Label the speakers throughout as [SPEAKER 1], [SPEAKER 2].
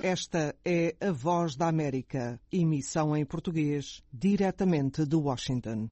[SPEAKER 1] Esta é a Voz da América, emissão em português, diretamente de Washington.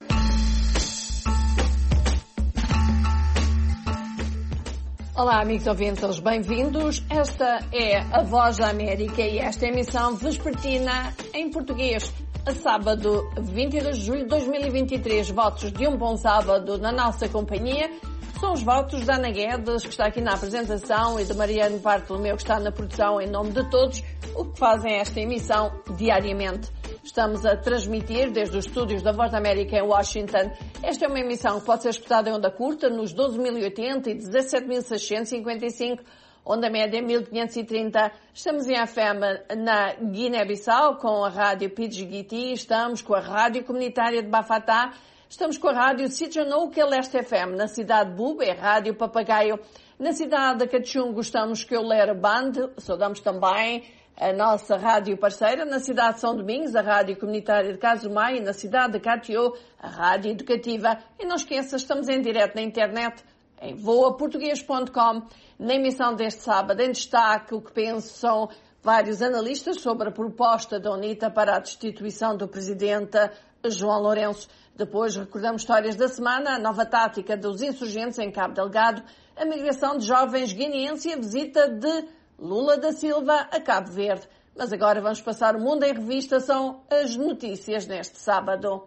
[SPEAKER 2] Olá, amigos ouvintes, bem-vindos. Esta é a Voz da América e esta emissão vespertina em português. A sábado, 22 de julho de 2023, votos de um bom sábado na nossa companhia. São os votos da Ana Guedes, que está aqui na apresentação, e de Mariano Bartolomeu, que está na produção, em nome de todos, o que fazem esta emissão diariamente. Estamos a transmitir desde os estúdios da Voz da América em Washington. Esta é uma emissão que pode ser escutada em onda curta nos 12.080 e 17.655, onda média 1.530. Estamos em FM na Guiné-Bissau com a rádio Pidgiguiti, estamos com a rádio comunitária de Bafatá, estamos com a rádio Sitjanouca Leste FM na cidade de Buba, é rádio Papagaio. Na cidade de Cachungo estamos com o Lera Band, saudamos também a nossa rádio parceira. Na cidade de São Domingos, a rádio comunitária de Casumai, e na cidade de Catió, a rádio educativa. E não esqueça, estamos em direto na internet, em voaportuguês.com. Na emissão deste sábado, em destaque, o que pensam vários analistas sobre a proposta da UNITA para a destituição do presidente João Lourenço. Depois recordamos histórias da semana, a nova tática dos insurgentes em Cabo Delgado, a migração de jovens guineenses e a visita de Lula da Silva a Cabo Verde. Mas agora vamos passar o mundo em revista, são as notícias neste sábado.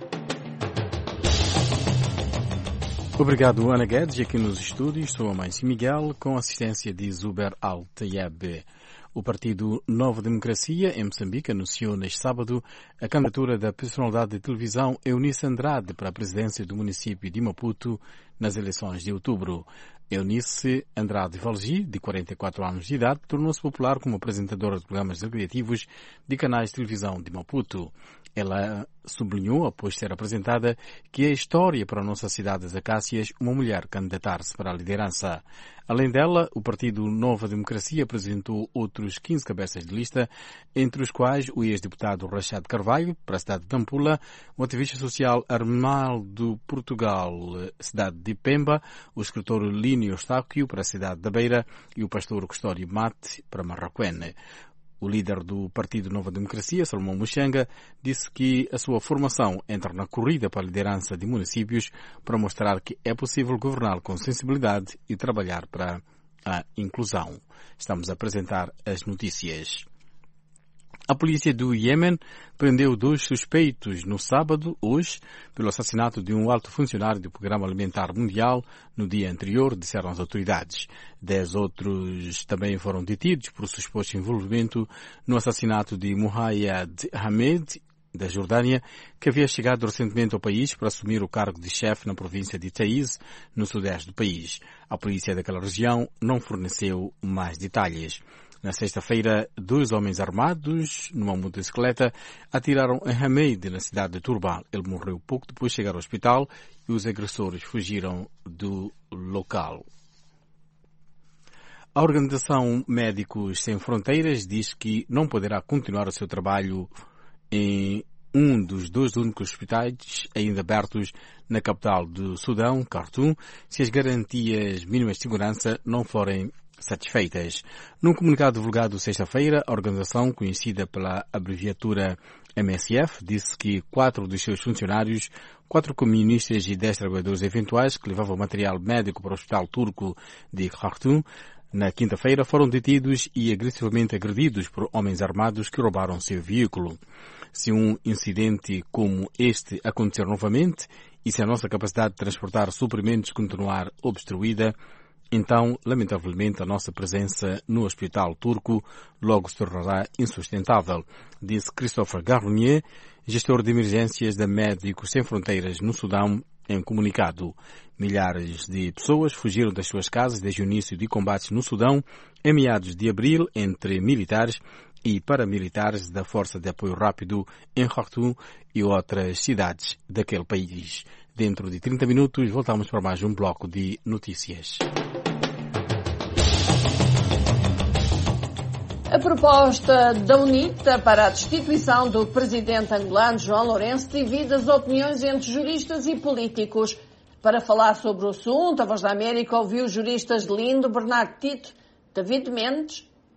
[SPEAKER 3] Obrigado, Ana Guedes. Aqui nos estúdios estou a Mãe Miguel, com assistência de Zuber Al-Tayeb. O Partido Nova Democracia, em Moçambique, anunciou neste sábado a candidatura da personalidade de televisão Eunice Andrade para a presidência do município de Maputo nas eleições de outubro. Eunice Andrade Valgi, de 44 anos de idade, tornou-se popular como apresentadora de programas recreativos de canais de televisão de Maputo. Ela sublinhou, após ser apresentada, que é história para a nossa cidade das Acácias uma mulher candidatar-se para a liderança. Além dela, o Partido Nova Democracia apresentou outros 15 cabeças de lista, entre os quais o ex-deputado Rachad Carvalho, para a cidade de Nampula, o ativista social Arnaldo Portugal, cidade de Pemba, o escritor Línio Eustáquio, para a cidade da Beira, e o pastor Custódio Mate, para Marraquene. O líder do Partido Nova Democracia, Salomão Muxanga, disse que a sua formação entra na corrida para a liderança de municípios para mostrar que é possível governar com sensibilidade e trabalhar para a inclusão. Estamos a apresentar as notícias. A polícia do Iêmen prendeu 2 suspeitos no sábado, hoje, pelo assassinato de um alto funcionário do Programa Alimentar Mundial no dia anterior, disseram as autoridades. 10 outros também foram detidos por suposto envolvimento no assassinato de Muhayyad Hamed, da Jordânia, que havia chegado recentemente ao país para assumir o cargo de chefe na província de Taiz, no sudeste do país. A polícia daquela região não forneceu mais detalhes. Na sexta-feira, 2 homens armados, numa motocicleta, atiraram em Hamed, na cidade de Turbal. Ele morreu pouco depois de chegar ao hospital e os agressores fugiram do local. A Organização Médicos Sem Fronteiras diz que não poderá continuar o seu trabalho em um dos 2 únicos hospitais ainda abertos na capital do Sudão, Khartoum, se as garantias mínimas de segurança não forem satisfeitas. Num comunicado divulgado sexta-feira, a organização, conhecida pela abreviatura MSF, disse que 4 dos seus funcionários, 4 camionistas e 10 trabalhadores eventuais que levavam material médico para o hospital turco de Khartoum, na quinta-feira foram detidos e agressivamente agredidos por homens armados que roubaram seu veículo. Se um incidente como este acontecer novamente e se a nossa capacidade de transportar suprimentos continuar obstruída, então, lamentavelmente, a nossa presença no hospital turco logo se tornará insustentável, disse Christopher Garnier, gestor de emergências da Médicos Sem Fronteiras no Sudão, em comunicado. Milhares de pessoas fugiram das suas casas desde o início de combates no Sudão, em meados de abril, entre militares e paramilitares da Força de Apoio Rápido em Khartoum e outras cidades daquele país. Dentro de 30 minutos, voltamos para mais um bloco de notícias.
[SPEAKER 2] A proposta da UNITA para a destituição do presidente angolano João Lourenço divide as opiniões entre juristas e políticos. Para falar sobre o assunto, a Voz da América ouviu os juristas Lindo Bernardo Tito, David Mendes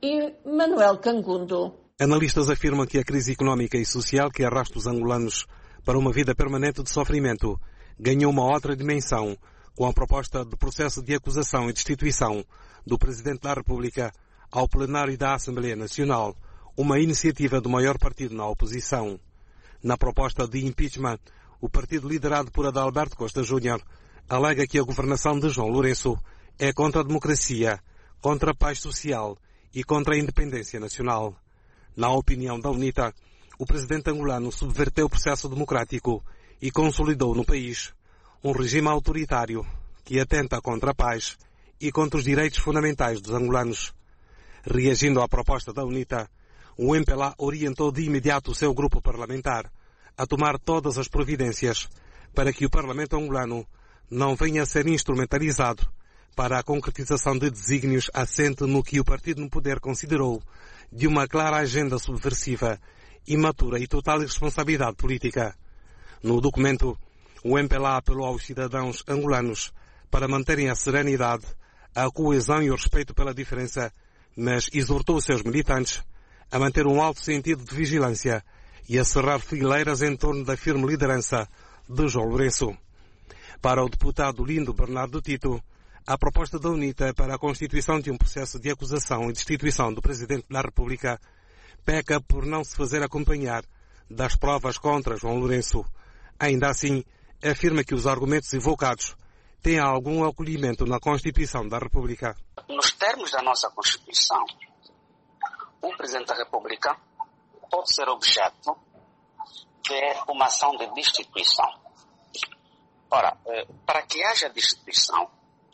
[SPEAKER 2] e Manuel Cangundo.
[SPEAKER 4] Analistas afirmam que a crise económica e social que arrasta os angolanos para uma vida permanente de sofrimento ganhou uma outra dimensão com a proposta de processo de acusação e destituição do Presidente da República ao plenário da Assembleia Nacional, uma iniciativa do maior partido na oposição. Na proposta de impeachment, o partido liderado por Adalberto Costa Júnior alega que a governação de João Lourenço é contra a democracia, contra a paz social e contra a independência nacional. Na opinião da UNITA, o presidente angolano subverteu o processo democrático e consolidou no país um regime autoritário que atenta contra a paz e contra os direitos fundamentais dos angolanos. Reagindo à proposta da UNITA, o MPLA orientou de imediato o seu grupo parlamentar a tomar todas as providências para que o Parlamento angolano não venha a ser instrumentalizado para a concretização de desígnios assente no que o partido no poder considerou de uma clara agenda subversiva, imatura e total irresponsabilidade política. No documento, o MPLA apelou aos cidadãos angolanos para manterem a serenidade, a coesão e o respeito pela diferença, mas exortou os seus militantes a manter um alto sentido de vigilância e a cerrar fileiras em torno da firme liderança de João Lourenço. Para o deputado Lindo Bernardo Tito, a proposta da UNITA para a constituição de um processo de acusação e destituição do Presidente da República peca por não se fazer acompanhar das provas contra João Lourenço. Ainda assim, afirma que os argumentos evocados têm algum acolhimento na Constituição da República.
[SPEAKER 5] Nos termos da nossa Constituição, o Presidente da República pode ser objeto de uma ação de destituição. Ora, para que haja destituição,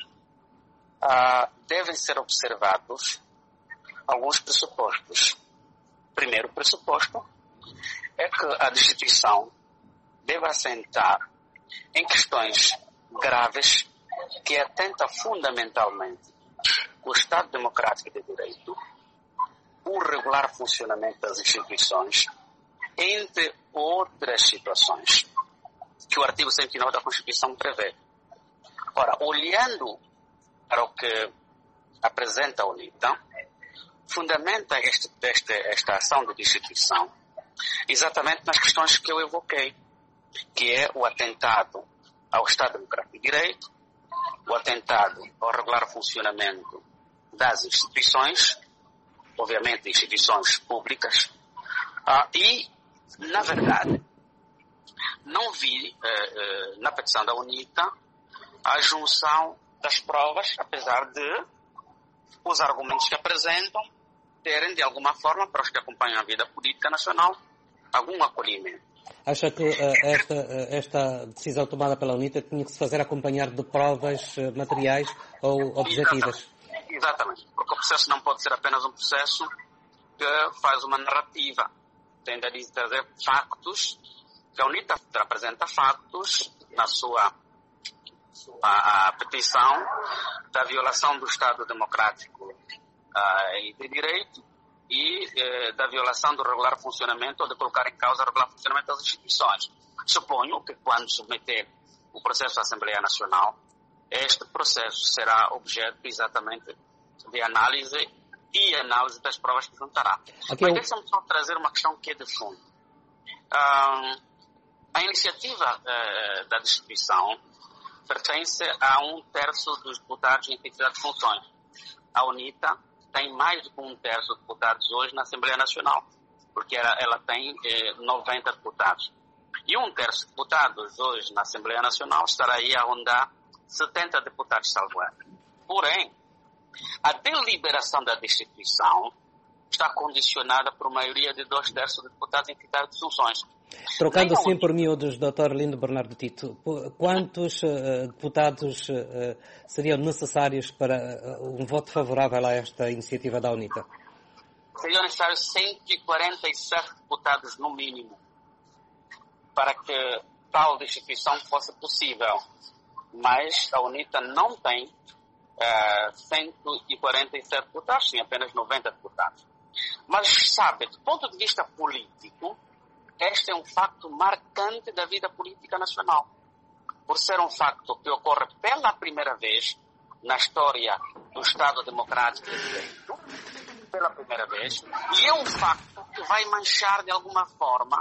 [SPEAKER 5] devem ser observados alguns pressupostos. O primeiro pressuposto é que a destituição deve assentar em questões graves que atenta fundamentalmente o Estado Democrático de Direito, o regular funcionamento das instituições, entre outras situações que o artigo 109 da Constituição prevê. Ora, olhando para o que apresenta a UNITA, fundamenta esta ação de destituição exatamente nas questões que eu evoquei, que é o atentado ao Estado Democrático de Direito, o atentado ao regular funcionamento das instituições, obviamente instituições públicas, e, na verdade, não vi na petição da UNITA a junção das provas, apesar de os argumentos que apresentam terem, de alguma forma, para os que acompanham a vida política nacional, algum acolhimento.
[SPEAKER 6] Acha que esta decisão tomada pela UNITA tinha que se fazer acompanhar de provas materiais ou objetivas?
[SPEAKER 5] Exatamente, porque o processo não pode ser apenas um processo que faz uma narrativa. Tem de trazer factos, que a UNITA apresenta factos na sua a petição da violação do Estado Democrático e de Direito e da violação do regular funcionamento ou de colocar em causa o regular funcionamento das instituições. Suponho que quando submeter o processo à Assembleia Nacional, este processo será objeto exatamente de análise das provas que juntará. Mas deixa-me só trazer uma questão que é de fundo. A iniciativa da destituição pertence a 1/3 dos deputados em atividade de funções. A UNITA tem mais de 1/3 dos deputados hoje na Assembleia Nacional, porque ela tem 90 deputados. E 1/3 dos deputados hoje na Assembleia Nacional estará aí a rondar 70 deputados salvo-erro. Porém, a deliberação da destituição está condicionada por maioria de 2/3 dos deputados em atividade de funções.
[SPEAKER 6] Trocando assim por miúdos, Dr. Lindo Bernardo Tito, quantos deputados seriam necessários para um voto favorável a esta iniciativa da UNITA?
[SPEAKER 5] Seriam necessários 147 deputados no mínimo para que tal destituição fosse possível. Mas a UNITA não tem 147 deputados, tem apenas 90 deputados. Mas, sabe, do ponto de vista político, este é um facto marcante da vida política nacional. Por ser um facto que ocorre pela primeira vez na história do Estado Democrático de Direito, pela primeira vez, e é um facto que vai manchar de alguma forma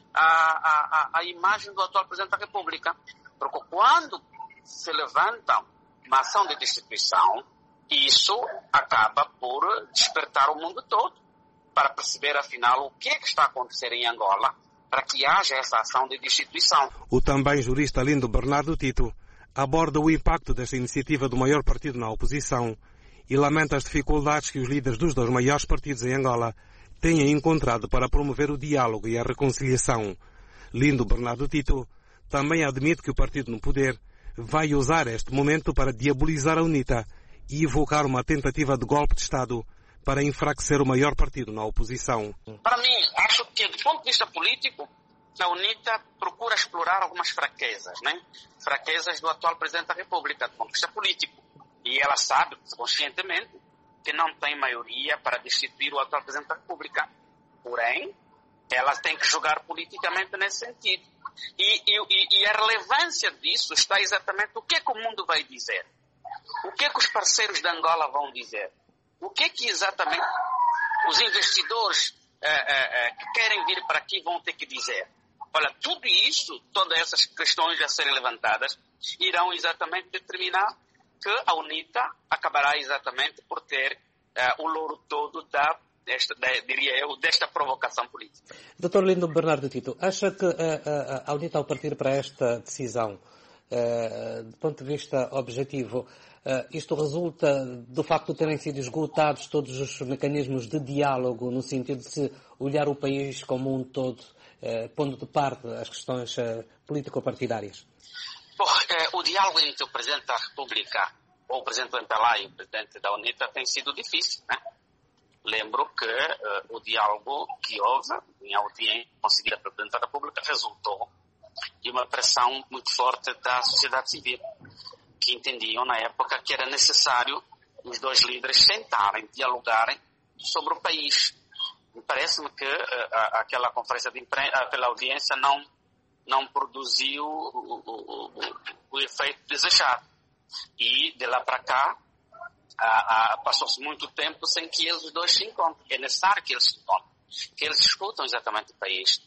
[SPEAKER 5] a imagem do atual Presidente da República. Porque quando se levanta uma ação de destituição, isso acaba por despertar o mundo todo para perceber, afinal, o que é que está a acontecer em Angola para que haja essa ação de destituição.
[SPEAKER 4] O também jurista Lindo Bernardo Tito aborda o impacto desta iniciativa do maior partido na oposição e lamenta as dificuldades que os líderes dos dois maiores partidos em Angola têm encontrado para promover o diálogo e a reconciliação. Lindo Bernardo Tito também admite que o partido no poder vai usar este momento para diabolizar a UNITA e evocar uma tentativa de golpe de Estado para enfraquecer o maior partido na oposição.
[SPEAKER 5] Para mim, acho que, do ponto de vista político, a UNITA procura explorar algumas fraquezas, né? Fraquezas do atual Presidente da República, do ponto de vista político. E ela sabe, conscientemente, que não tem maioria para destituir o atual Presidente da República. Porém, ela tem que jogar politicamente nesse sentido. E a relevância disso está exatamente o que é que o mundo vai dizer. O que é que os parceiros de Angola vão dizer? O que é que exatamente os investidores que querem vir para aqui vão ter que dizer? Olha, tudo isso, todas essas questões a serem levantadas, irão exatamente determinar que a UNITA acabará exatamente por ter o louro todo desta provocação política.
[SPEAKER 6] Dr. Lindo Bernardo Tito, acha que a UNITA, ao partir para esta decisão, do ponto de vista objetivo, isto resulta do facto de terem sido esgotados todos os mecanismos de diálogo, no sentido de se olhar o país como um todo, pondo de parte as questões político-partidárias?
[SPEAKER 5] O diálogo entre o Presidente da República, ou o Presidente Antalá e o Presidente da UNITA tem sido difícil, né? Lembro que o diálogo que houve em audiência conseguida pelo Presidente da República resultou de uma pressão muito forte da sociedade civil, que entendiam na época que era necessário os dois líderes sentarem, dialogarem sobre o país. Parece-me que aquela conferência de imprensa, aquela audiência não produziu o efeito desejado. E de lá para cá passou-se muito tempo sem que eles dois se encontrem. É necessário que eles se encontrem, que eles escutam exatamente o país.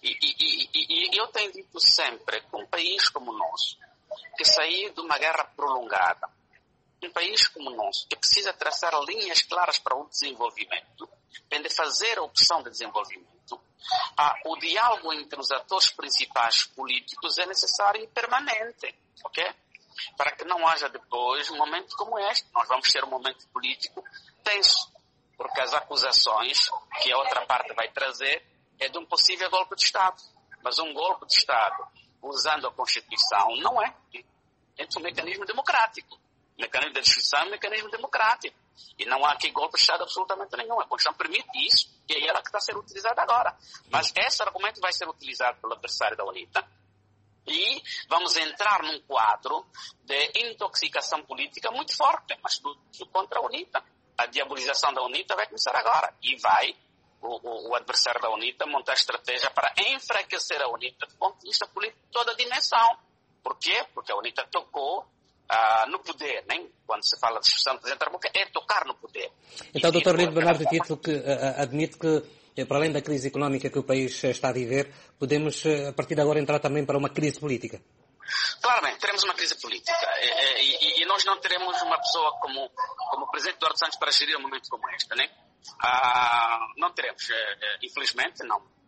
[SPEAKER 5] E eu tenho dito sempre que um país como o nosso, que sair de uma guerra prolongada, um país como o nosso, que precisa traçar linhas claras para o desenvolvimento, tem de fazer a opção de desenvolvimento, o diálogo entre os atores principais políticos é necessário e permanente, ok? Para que não haja depois um momento como este. Nós vamos ter um momento político tenso, porque as acusações que a outra parte vai trazer é de um possível golpe de Estado. Mas um golpe de Estado usando a Constituição não é. É um mecanismo democrático. O mecanismo da destituição é um mecanismo democrático. E não há aqui golpe de Estado absolutamente nenhum. A Constituição permite isso, e é ela que está a ser utilizada agora. Mas esse argumento vai ser utilizado pelo adversário da UNITA, e vamos entrar num quadro de intoxicação política muito forte, mas tudo contra a UNITA. A diabolização da UNITA vai começar agora. E vai o adversário da UNITA montar estratégia para enfraquecer a UNITA do ponto de vista político de toda a dimensão. Por quê? Porque a UNITA tocou no poder, né? Quando se fala de destituição do Presidente da República, é tocar no poder.
[SPEAKER 6] Então, Dr. Lindo Bernardo Tito, que admite que, para além da crise económica que o país está a viver, podemos, a partir de agora, entrar também para uma crise política?
[SPEAKER 5] Claramente, teremos uma crise política. E nós não teremos uma pessoa como o Presidente Eduardo Santos para gerir um momento como este, né? Não teremos. Infelizmente,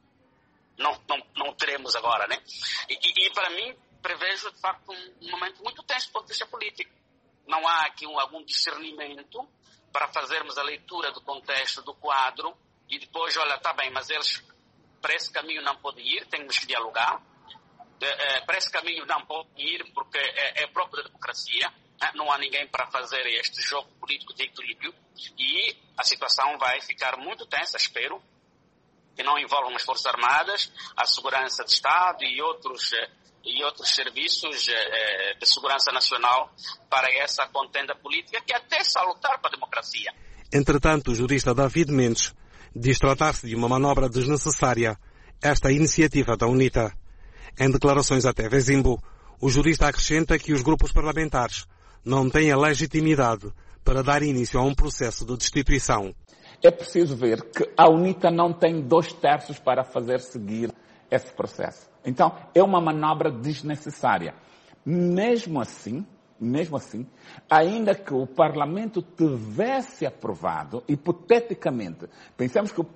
[SPEAKER 5] não teremos agora, né? E para mim, prevejo, de facto, um momento muito tenso do ponto de vista político. Não há aqui algum discernimento para fazermos a leitura do contexto, do quadro, e depois, olha, está bem, mas eles para esse caminho não podem ir, temos que dialogar. Para esse caminho não podem ir porque é próprio da democracia, não há ninguém para fazer este jogo político de equilíbrio, e a situação vai ficar muito tensa, espero, que não envolvam as Forças Armadas, a Segurança de Estado e outros serviços de segurança nacional para essa contenda política que é até salutar para a democracia.
[SPEAKER 4] Entretanto, o jurista David Mendes diz tratar-se de uma manobra desnecessária, esta iniciativa da UNITA. Em declarações à TV Zimbo, o jurista acrescenta que os grupos parlamentares não têm a legitimidade para dar início a um processo de destituição.
[SPEAKER 7] é preciso ver que a UNITA não tem 2/3 para fazer seguir esse processo. Então, é uma manobra desnecessária. Mesmo assim, ainda que o Parlamento tivesse aprovado, hipoteticamente, pensamos que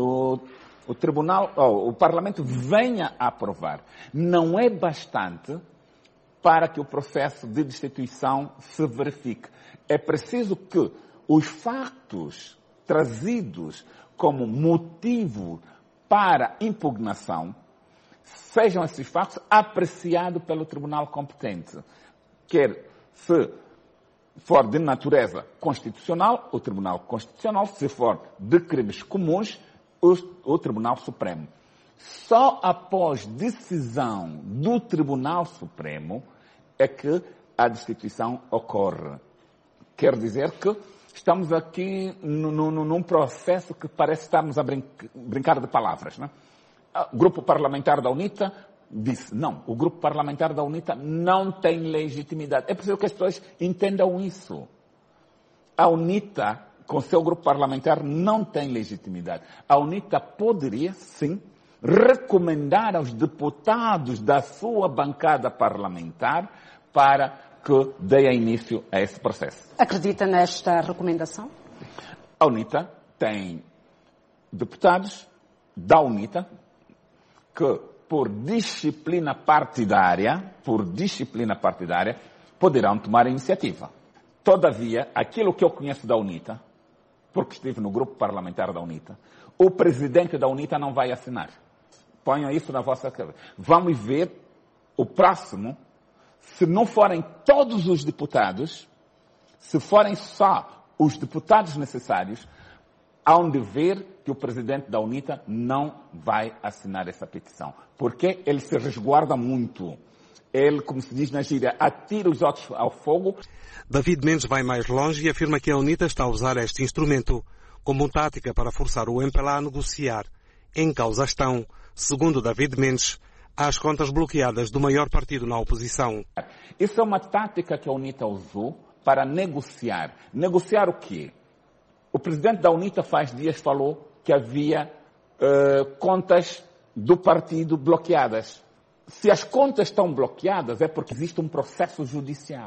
[SPEAKER 7] o Parlamento venha a aprovar, não é bastante para que o processo de destituição se verifique. É preciso que os factos trazidos como motivo para impugnação sejam esses factos apreciados pelo tribunal competente. Quer se for de natureza constitucional, o Tribunal Constitucional, se for de crimes comuns, o Tribunal Supremo. Só após decisão do Tribunal Supremo é que a destituição ocorre. Quer dizer que estamos aqui num processo que parece estarmos a brincar de palavras, não é? O grupo parlamentar da UNITA disse, não, o grupo parlamentar da UNITA não tem legitimidade. É preciso que as pessoas entendam isso. A UNITA, com seu grupo parlamentar, não tem legitimidade. A UNITA poderia, sim, recomendar aos deputados da sua bancada parlamentar para que dê início a esse processo.
[SPEAKER 8] Acredita nesta recomendação?
[SPEAKER 7] A UNITA tem deputados da UNITA que, por disciplina partidária, poderão tomar a iniciativa. Todavia, aquilo que eu conheço da UNITA, porque estive no grupo parlamentar da UNITA, o presidente da UNITA não vai assinar. Ponham isso na vossa cabeça. Vamos ver o próximo, se não forem todos os deputados, se forem só os deputados necessários, hão de ver que o presidente da UNITA não vai assinar essa petição. Porque ele se resguarda muito. Ele, como se diz na gíria, atira os outros ao fogo.
[SPEAKER 4] David Mendes vai mais longe e afirma que a UNITA está a usar este instrumento como tática para forçar o MPLA a negociar. Em causa estão, segundo David Mendes, as contas bloqueadas do maior partido na oposição.
[SPEAKER 7] Isso é uma tática que a UNITA usou para negociar. Negociar o quê? O presidente da UNITA faz dias falou que havia contas do partido bloqueadas. Se as contas estão bloqueadas é porque existe um processo judicial.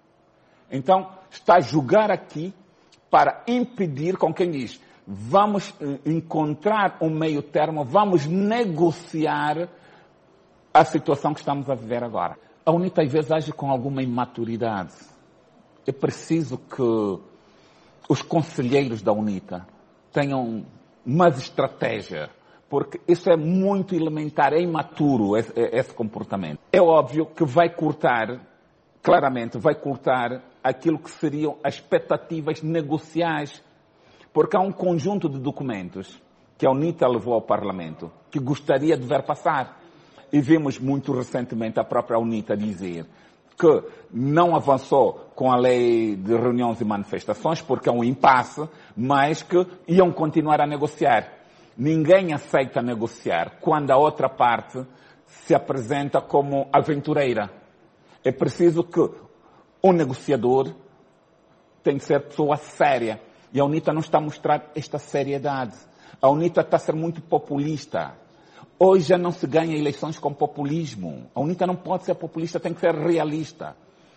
[SPEAKER 7] Então, está a julgar aqui para impedir, com quem diz, vamos encontrar um meio termo, vamos negociar a situação que estamos a viver agora. A UNITA às vezes age com alguma imaturidade. É preciso que os conselheiros da UNITA tenham umas estratégias, porque isso é muito elementar, é imaturo esse comportamento. É óbvio que vai cortar, claramente, vai cortar aquilo que seriam as expectativas negociais, porque há um conjunto de documentos que a UNITA levou ao Parlamento que gostaria de ver passar. E vimos muito recentemente a própria UNITA dizer que não avançou com a lei de reuniões e manifestações, porque é um impasse, mas que iam continuar a negociar. Ninguém aceita negociar quando a outra parte se apresenta como aventureira. É preciso que um negociador tem que ser pessoa séria. E a UNITA não está a mostrar esta seriedade. A UNITA está a ser muito populista. Hoje já não se ganha eleições com populismo. A UNITA não pode ser populista, tem que ser realista.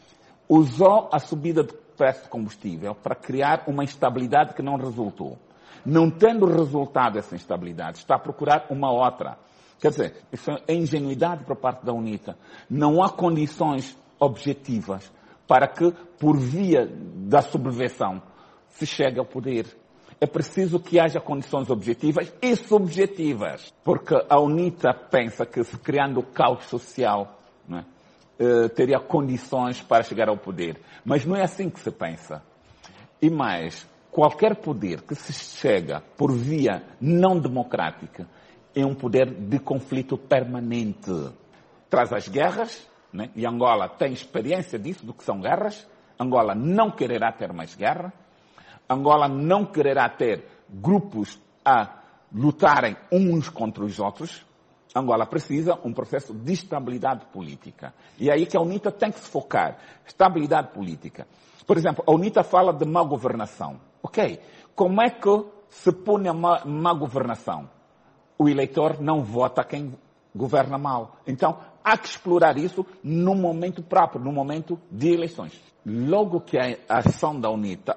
[SPEAKER 7] Usou a subida do preço de combustível para criar uma instabilidade que não resultou. Não tendo resultado essa instabilidade, está a procurar uma outra. Quer dizer, isso é ingenuidade por parte da UNITA. Não há condições objetivas para que, por via da subversão, se chegue ao poder. É preciso que haja condições objetivas e subjetivas, porque a UNITA pensa que, se criando o caos social, não é, teria condições para chegar ao poder. Mas não é assim que se pensa. E mais, qualquer poder que se chega por via não democrática é um poder de conflito permanente. Traz as guerras, né? E Angola tem experiência disso, do que são guerras. Angola não quererá ter mais guerra. Angola não quererá ter grupos a lutarem uns contra os outros. Angola precisa um processo de estabilidade política. E é aí que a UNITA tem que se focar. Estabilidade política. Por exemplo, a UNITA fala de má governação. Ok, como é que se pune má governação, o eleitor não vota quem governa mal. Então, há que explorar isso no momento próprio, no momento de eleições. Logo que a ação da UNITA,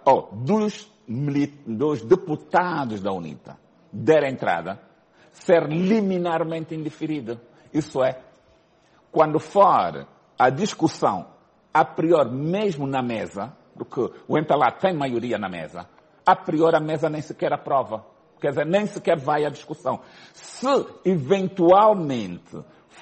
[SPEAKER 7] dos deputados da UNITA, der entrada, ser liminarmente indeferida. Isso é, quando for a discussão, a priori, mesmo na mesa, porque o MPLA tem maioria na mesa, a priori a mesa nem sequer aprova. Quer dizer, nem sequer vai à discussão. Se eventualmente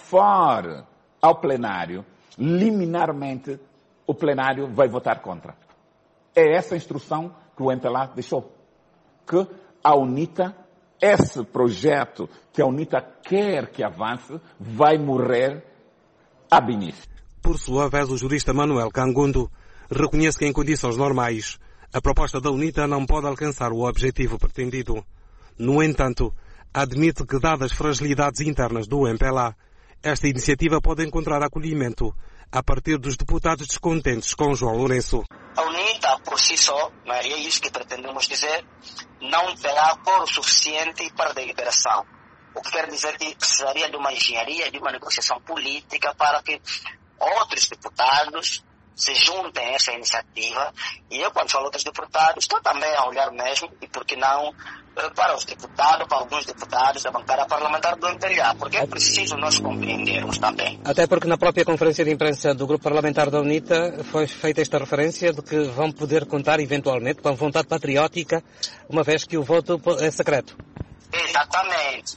[SPEAKER 7] for ao plenário, liminarmente o plenário vai votar contra. É essa a instrução que o MPLA deixou. Que a UNITA, esse projeto que a UNITA quer que avance, vai morrer ab início.
[SPEAKER 4] Por sua vez, o jurista Manuel Cangundo reconhece que em condições normais a proposta da UNITA não pode alcançar o objetivo pretendido. No entanto, admite que, dadas fragilidades internas do MPLA, esta iniciativa pode encontrar acolhimento a partir dos deputados descontentes com João Lourenço.
[SPEAKER 5] A UNITA, por si só, é isso que pretendemos dizer, não terá coro suficiente para a deliberação. O que quer dizer que precisaria de uma engenharia, de uma negociação política para que outros deputados se juntem a essa iniciativa. E eu, quando falo outros deputados, estou também a olhar mesmo, e por que não, para os deputados, para alguns deputados da bancada parlamentar do MPLA, porque é preciso nós compreendermos também.
[SPEAKER 6] Até porque na própria conferência de imprensa do Grupo Parlamentar da UNITA foi feita esta referência de que vão poder contar eventualmente com a vontade patriótica, uma vez que o voto é secreto.
[SPEAKER 5] Exatamente.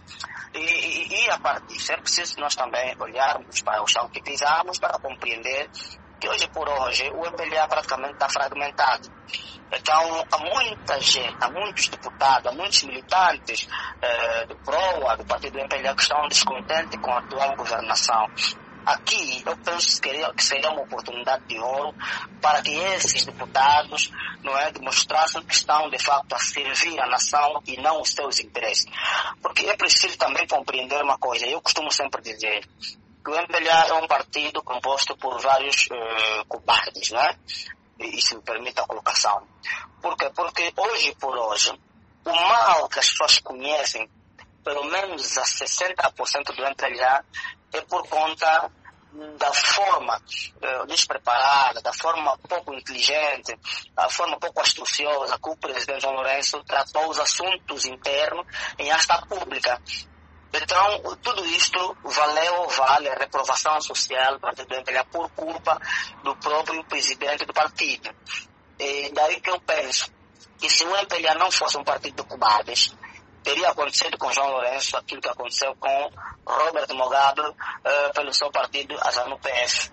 [SPEAKER 5] E a partir disso é preciso nós também olharmos para o chão que pisamos para compreender que hoje por hoje o MPLA praticamente está fragmentado. Então, há muita gente, há muitos deputados, há muitos militantes do PROA, do partido do MPLA, que estão descontentes com a atual governação. Aqui, eu penso que seria uma oportunidade de ouro para que esses deputados demonstrassem que estão, de facto, a servir a nação e não os seus interesses. Porque é preciso também compreender uma coisa. Eu costumo sempre dizer que o MPLA é um partido composto por vários cobardes, não é? E se me permite a colocação. Por quê? Porque hoje por hoje, o mal que as pessoas conhecem, pelo menos a 60% do MPLA, é por conta da forma despreparada, da forma pouco inteligente, da forma pouco astuciosa que o presidente João Lourenço tratou os assuntos internos em asta pública. Então, tudo isto vale a reprovação social do partido do MPLA por culpa do próprio presidente do partido. E daí que eu penso que se o MPLA não fosse um partido de cobardes, teria acontecido com João Lourenço aquilo que aconteceu com Robert Mugabe pelo seu partido ZANU-PF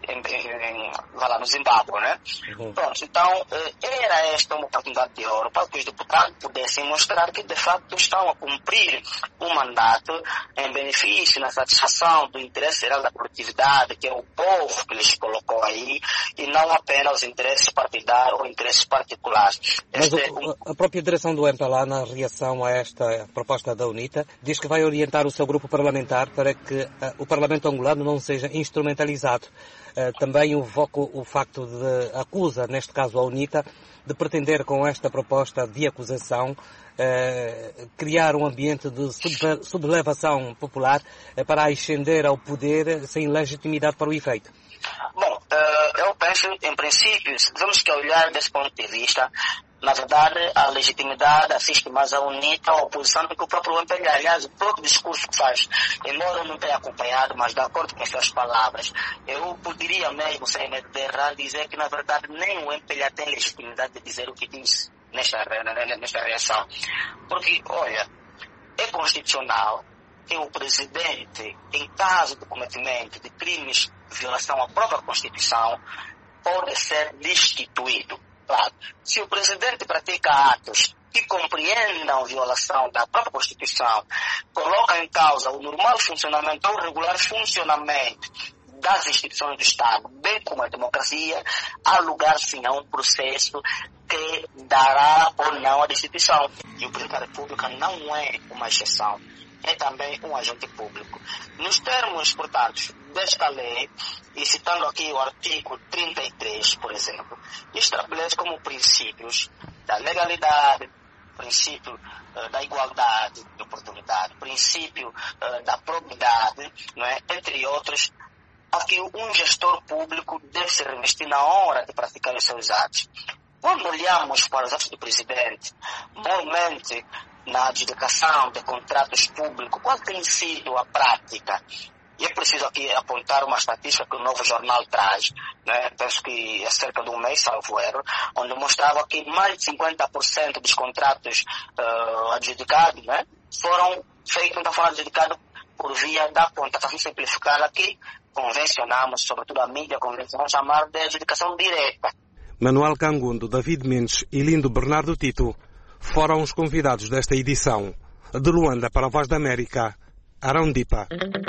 [SPEAKER 5] no Zimbábue, né?
[SPEAKER 6] Uhum.
[SPEAKER 5] Pronto, então era esta uma oportunidade de ouro para que os deputados pudessem mostrar que de facto estão a cumprir um mandato em benefício, na satisfação do interesse geral da coletividade, que é o povo que lhes colocou aí, e não apenas os interesses partidários ou interesses particulares.
[SPEAKER 6] Mas a própria direção do MPLA, na reação a esta proposta da UNITA, diz que vai orientar o seu grupo parlamentar para que o Parlamento angolano não seja instrumentalizado. Também o facto de acusa, neste caso a UNITA, de pretender com esta proposta de acusação criar um ambiente de sublevação popular para ascender ao poder sem legitimidade para o efeito.
[SPEAKER 5] Bom, eu penso, em princípio, se devemos que olhar desse ponto de vista, na verdade, a legitimidade assiste mais à UNITA, à oposição, do que o próprio MPLA. Aliás, o próprio discurso que faz, embora eu não tenha acompanhado, mas de acordo com as suas palavras, eu poderia mesmo, sem medo de errar, dizer que, na verdade, nem o MPLA tem legitimidade de dizer o que diz nesta reação. Porque, olha, é constitucional que o presidente, em caso de cometimento de crimes de violação à própria Constituição, pode ser destituído. Claro, se o presidente pratica atos que compreendam a violação da própria Constituição, coloca em causa o normal funcionamento ou o regular funcionamento das instituições do Estado, bem como a democracia, há lugar sim a um processo que dará ou não a destituição. E o presidente da República não é uma exceção, é também um agente público. Nos termos, portanto, desta lei, e citando aqui o artigo 33, por exemplo, estabelece como princípios da legalidade, princípio da igualdade de oportunidade, princípio da probidade, não é? Entre outros, a que um gestor público deve se revestir na hora de praticar os seus atos. Quando olhamos para os atos do presidente, normalmente na adjudicação de contratos públicos, qual tem sido a prática? E é preciso aqui apontar uma estatística que o Novo Jornal traz, né? Penso que é cerca de um mês, salvo erro, onde mostrava que mais de 50% dos contratos adjudicados, né, foram feitos da forma adjudicada por via da contratação simplificada que convencionamos, sobretudo a mídia convencional, chamar de adjudicação direta.
[SPEAKER 4] Manuel Cangundo, David Mendes e Lindo Bernardo Tito foram os convidados desta edição. De Luanda para a Voz da América, Arão Dipa.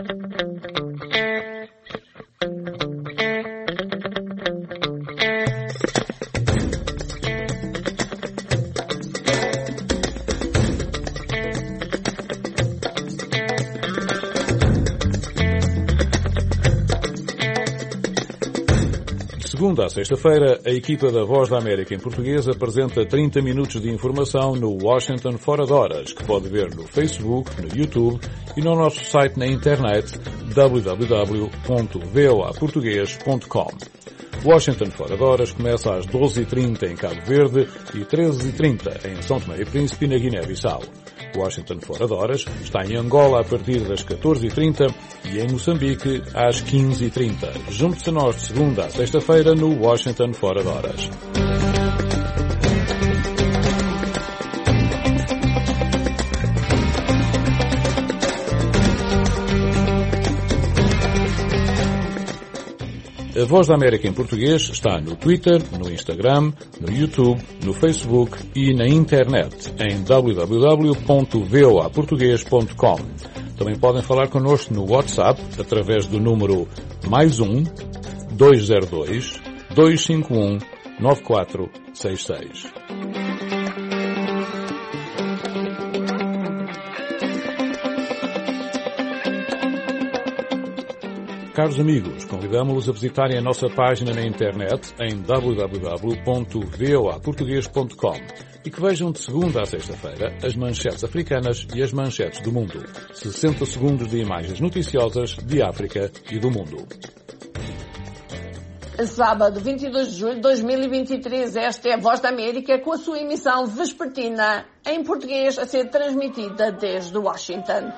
[SPEAKER 9] Segunda a sexta-feira, a equipa da Voz da América em português apresenta 30 minutos de informação no Washington Fora de Horas, que pode ver no Facebook, no YouTube e no nosso site na internet www.voaportugues.com. Washington Fora de Horas começa às 12h30 em Cabo Verde e 13h30 em São Tomé e Príncipe, na Guiné-Bissau. Washington Fora de Horas está em Angola a partir das 14h30 e em Moçambique às 15h30. Junte-se a nós de segunda a sexta-feira no Washington Fora de Horas. A Voz da América em português está no Twitter, no Instagram, no YouTube, no Facebook e na internet em www.voaportugues.com. Também podem falar connosco no WhatsApp através do número +1 202 251 9466. Caros amigos, convidamos-los a visitarem a nossa página na internet em www.voaportugues.com e que vejam de segunda a sexta-feira as manchetes africanas e as manchetes do mundo. 60 segundos de imagens noticiosas de África e do mundo.
[SPEAKER 2] Sábado, 22 de julho de 2023, esta é a Voz da América com a sua emissão vespertina em português a ser transmitida desde Washington.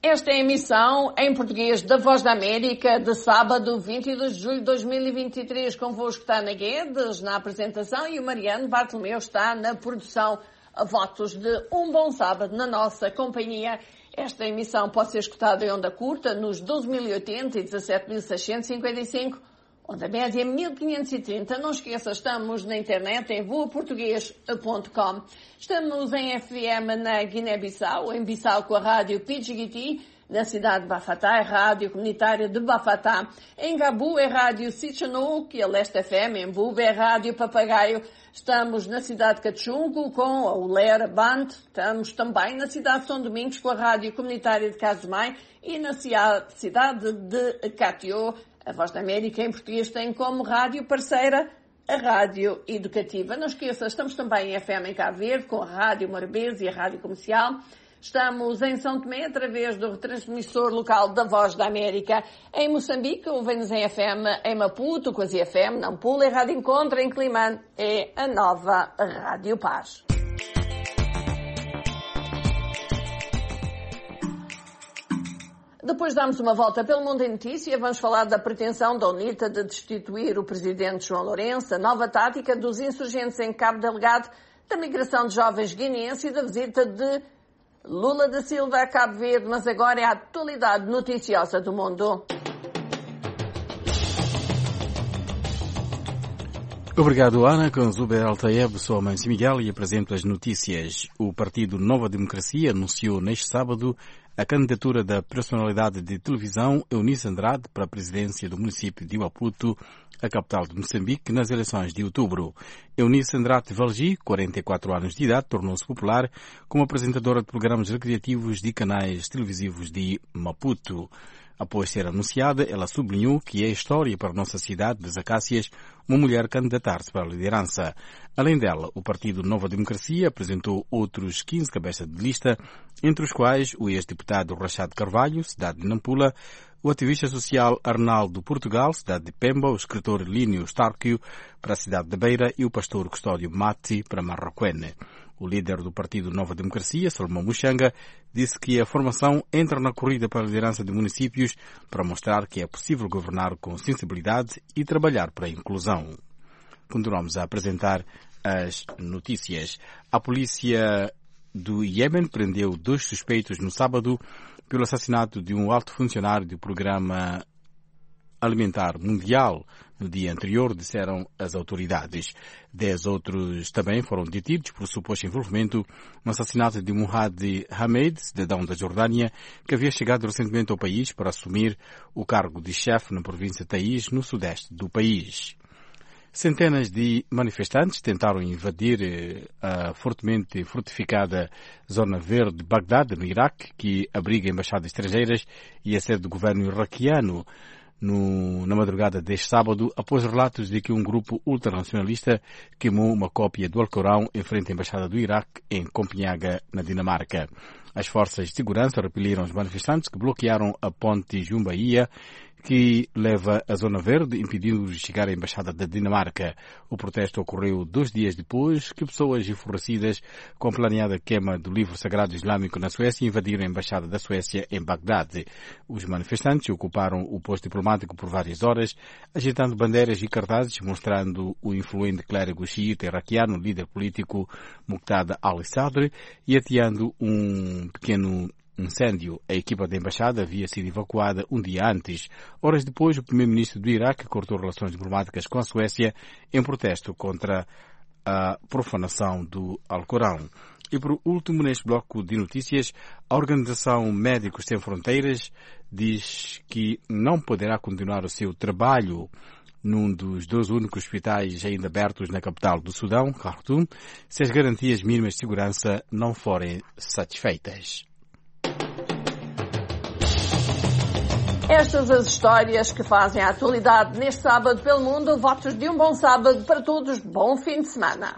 [SPEAKER 2] Esta é a emissão em português da Voz da América de sábado 22 de julho de 2023. Convosco está Ana Guedes na apresentação e o Mariano Bartolomeu está na produção. A votos de um bom sábado na nossa companhia. Esta emissão pode ser escutada em onda curta nos 12.080 e 17.655, onda média 1.530. Não esqueça, estamos na internet em voaportugues.com. Estamos em FM na Guiné-Bissau, em Bissau com a rádio PGT, na cidade de Bafatá, é rádio comunitária de Bafatá. Em Gabu é rádio Sitchanouk, a Leste FM, em Buba é rádio Papagaio. Estamos na cidade de Cachungo com a Ulera Band. Estamos também na cidade de São Domingos com a rádio comunitária de Casumai e na cidade de Catió. A Voz da América em português tem como rádio parceira a Rádio Educativa. Não esqueça, estamos também em FM em Cabo Verde com a Rádio Morabeza e a Rádio Comercial. Estamos em São Tomé através do retransmissor local da Voz da América. Em Moçambique, ouvem-nos em FM em Maputo, com a ZFM, Nampula e Rádio Encontro. Em Climane é a nova Rádio Paz. Depois damos uma volta pelo mundo em notícia. Vamos falar da pretensão da UNITA de destituir o presidente João Lourenço, a nova tática dos insurgentes em Cabo Delgado, da migração de jovens guineenses e da visita de Lula da Silva a Cabo Verde, mas agora é a atualidade noticiosa do mundo.
[SPEAKER 3] Obrigado, Ana. Com Zuber Altayeb, sou a Mansi Miguel e apresento as notícias. O Partido Nova Democracia anunciou neste sábado a candidatura da personalidade de televisão Eunice Andrade para a presidência do município de Maputo, a capital de Moçambique, nas eleições de outubro. Eunice Andrade Valgi, 44 anos de idade, tornou-se popular como apresentadora de programas recreativos de canais televisivos de Maputo. Após ser anunciada, ela sublinhou que é história para a nossa cidade das Acácias uma mulher candidatar-se para a liderança. Além dela, o Partido Nova Democracia apresentou outros 15 cabeças de lista, entre os quais o ex-deputado Rachado Carvalho, cidade de Nampula, o ativista social Arnaldo Portugal, cidade de Pemba, o escritor Línio Starquio, para a cidade de Beira e o pastor Custódio Mati, para Marroquene. O líder do Partido Nova Democracia, Salomão Muxanga, disse que a formação entra na corrida para a liderança de municípios para mostrar que é possível governar com sensibilidade e trabalhar para a inclusão. Continuamos a apresentar as notícias. A polícia do Iêmen prendeu 2 suspeitos no sábado pelo assassinato de um alto funcionário do Programa Alimentar Mundial no dia anterior, disseram as autoridades. 10 outros também foram detidos por suposto envolvimento no assassinato de Muhadi Hamed, cidadão da Jordânia, que havia chegado recentemente ao país para assumir o cargo de chefe na província de Taiz, no sudeste do país. Centenas de manifestantes tentaram invadir a fortemente fortificada Zona Verde de Bagdade, no Iraque, que abriga embaixadas estrangeiras e a sede do governo iraquiano, na madrugada deste sábado, após relatos de que um grupo ultranacionalista queimou uma cópia do Alcorão em frente à Embaixada do Iraque, em Copenhaga, na Dinamarca. As forças de segurança repeliram os manifestantes que bloquearam a ponte Jumbaia, que leva à Zona Verde, impedindo-os de chegar à Embaixada da Dinamarca. O protesto ocorreu 2 dias depois que pessoas enfurecidas com a planeada queima do livro sagrado islâmico na Suécia invadiram a Embaixada da Suécia em Bagdade. Os manifestantes ocuparam o posto diplomático por várias horas, agitando bandeiras e cartazes mostrando o influente clérigo xiita iraquiano, líder político Muqtada al-Sadr, e ateando um pequeno incêndio. A equipa da embaixada havia sido evacuada um dia antes. Horas depois, o primeiro-ministro do Iraque cortou relações diplomáticas com a Suécia em protesto contra a profanação do Alcorão. E por último, neste bloco de notícias, a Organização Médicos Sem Fronteiras diz que não poderá continuar o seu trabalho num dos 2 únicos hospitais ainda abertos na capital do Sudão, Khartoum, se as garantias mínimas de segurança não forem satisfeitas.
[SPEAKER 2] Estas as histórias que fazem a atualidade neste sábado pelo mundo. Votos de um bom sábado para todos. Bom fim de semana.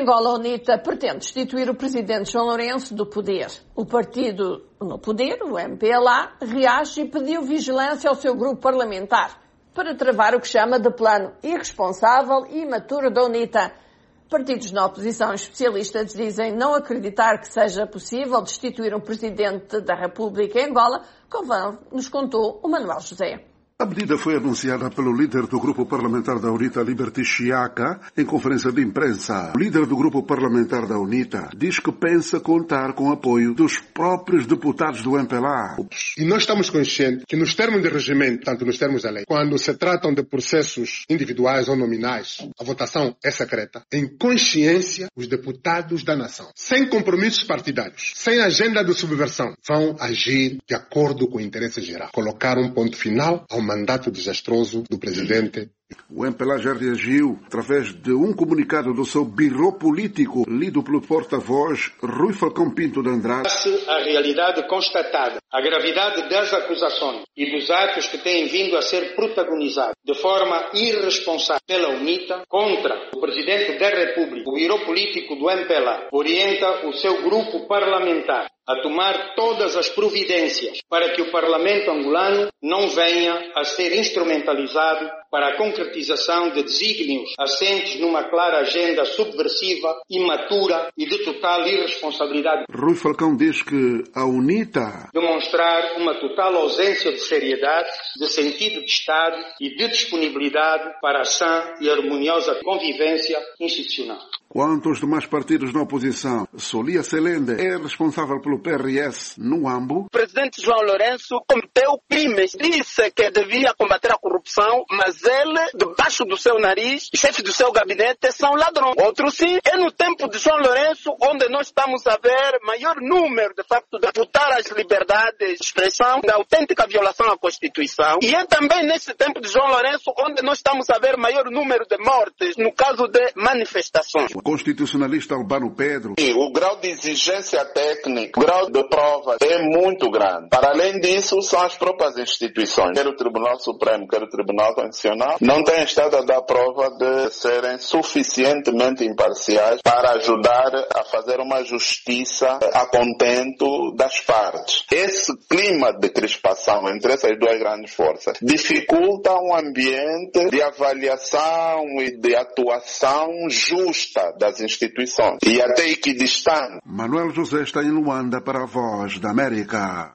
[SPEAKER 2] Angola, a UNITA pretende destituir o presidente João Lourenço do poder. O partido no poder, o MPLA, reage e pediu vigilância ao seu grupo parlamentar para travar o que chama de plano irresponsável e imaturo da UNITA. Partidos na oposição e especialistas dizem não acreditar que seja possível destituir um presidente da República em Angola, como nos contou o Manuel José.
[SPEAKER 10] A medida foi anunciada pelo líder do grupo parlamentar da UNITA, Liberty Chiaka, em conferência de imprensa. O líder do grupo parlamentar da UNITA diz que pensa contar com o apoio dos próprios deputados do MPLA.
[SPEAKER 11] E nós estamos conscientes que nos termos de regimento, tanto nos termos da lei, quando se tratam de processos individuais ou nominais, a votação é secreta. Em consciência, os deputados da nação, sem compromissos partidários, sem agenda de subversão, vão agir de acordo com o interesse geral. Colocar um ponto final ao mandato desastroso do presidente.
[SPEAKER 10] O MPLA já reagiu através de um comunicado do seu birô político, lido pelo porta-voz Rui Falcão Pinto de Andrade.
[SPEAKER 12] A realidade constatada, a gravidade das acusações e dos atos que têm vindo a ser protagonizados de forma irresponsável pela UNITA contra o Presidente da República, o birô político do MPLA orienta o seu grupo parlamentar a tomar todas as providências para que o Parlamento angolano não venha a ser instrumentalizado para a concretização de desígnios assentes numa clara agenda subversiva, imatura e de total irresponsabilidade.
[SPEAKER 10] Rui Falcão diz que a UNITA
[SPEAKER 12] demonstrar uma total ausência de seriedade, de sentido de Estado e de disponibilidade para a sã e harmoniosa convivência institucional.
[SPEAKER 10] Quanto aos demais partidos na oposição, Solia Selende é responsável pelo PRS no Ambo.
[SPEAKER 13] O presidente João Lourenço cometeu crimes, disse que devia combater a corrupção, mas ele, debaixo do seu nariz, chefes do seu gabinete são ladrões. Outro sim, é no tempo de João Lourenço onde nós estamos a ver maior número, de facto, de votar as liberdades de expressão, da autêntica violação à Constituição. E é também nesse tempo de João Lourenço onde nós estamos a ver maior número de mortes no caso de manifestações.
[SPEAKER 10] O constitucionalista Albano Pedro.
[SPEAKER 14] O grau de exigência técnica, o grau de prova é muito grande. Para além disso, são as próprias instituições, quer o Tribunal Supremo, quer o Tribunal Constitucional, não têm estado a dar prova de serem suficientemente imparciais para ajudar a fazer uma justiça a contento das partes. Esse clima de crispação entre essas duas grandes forças dificulta um ambiente de avaliação e de atuação justa das instituições e até equidistante.
[SPEAKER 10] Manuel José está em Luanda para a Voz da América.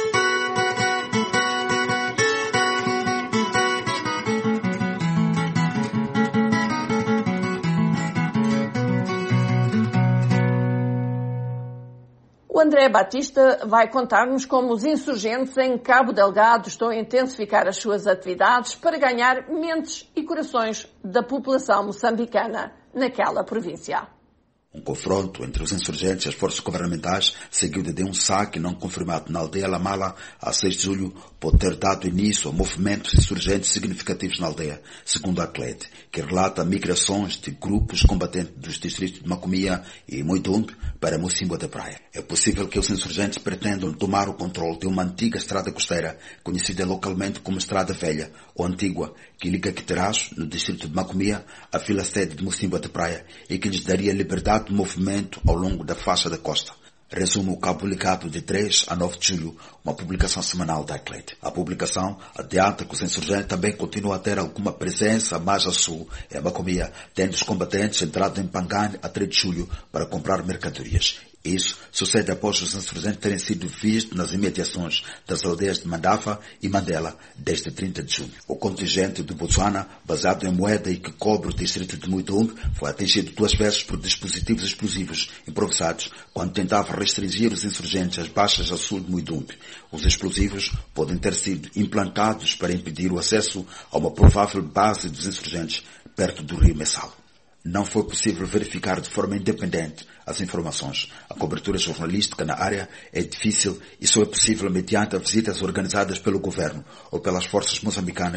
[SPEAKER 2] O André Batista vai contar-nos como os insurgentes em Cabo Delgado estão a intensificar as suas atividades para ganhar mentes e corações da população moçambicana naquela província.
[SPEAKER 15] Um confronto entre os insurgentes e as forças governamentais seguiu de um saque não confirmado na aldeia Lamala a 6 de julho pode ter dado início a movimentos insurgentes significativos na aldeia, segundo a CLED, que relata migrações de grupos combatentes dos distritos de Macomia e Moidumbe para Mocimboa da Praia. É possível que os insurgentes pretendam tomar o controle de uma antiga estrada costeira, conhecida localmente como Estrada Velha ou Antigua, que liga Quiteraço, no distrito de Macomia, à vila-sede de Mocimboa da Praia e que lhes daria liberdade de movimento ao longo da faixa da costa. Resume o cabo publicado de 3 a 9 de julho, uma publicação semanal da CLED. A publicação adianta que os insurgentes também continuam a ter alguma presença mais a sul, em Macomia, tendo os combatentes entrado em Pangane a 3 de julho para comprar mercadorias. Isso sucede após os insurgentes terem sido vistos nas imediações das aldeias de Mandafa e Mandela desde 30 de junho. O contingente do Botsuana, baseado em Moeda e que cobre o distrito de Moidumbe, foi atingido 2 vezes por dispositivos explosivos improvisados quando tentava restringir os insurgentes às baixas a sul de Moidumbe. Os explosivos podem ter sido implantados para impedir o acesso a uma provável base dos insurgentes perto do rio Messalo. Não foi possível verificar de forma independente as informações. A cobertura jornalística na área é difícil e só é possível mediante visitas organizadas pelo governo ou pelas forças moçambicanas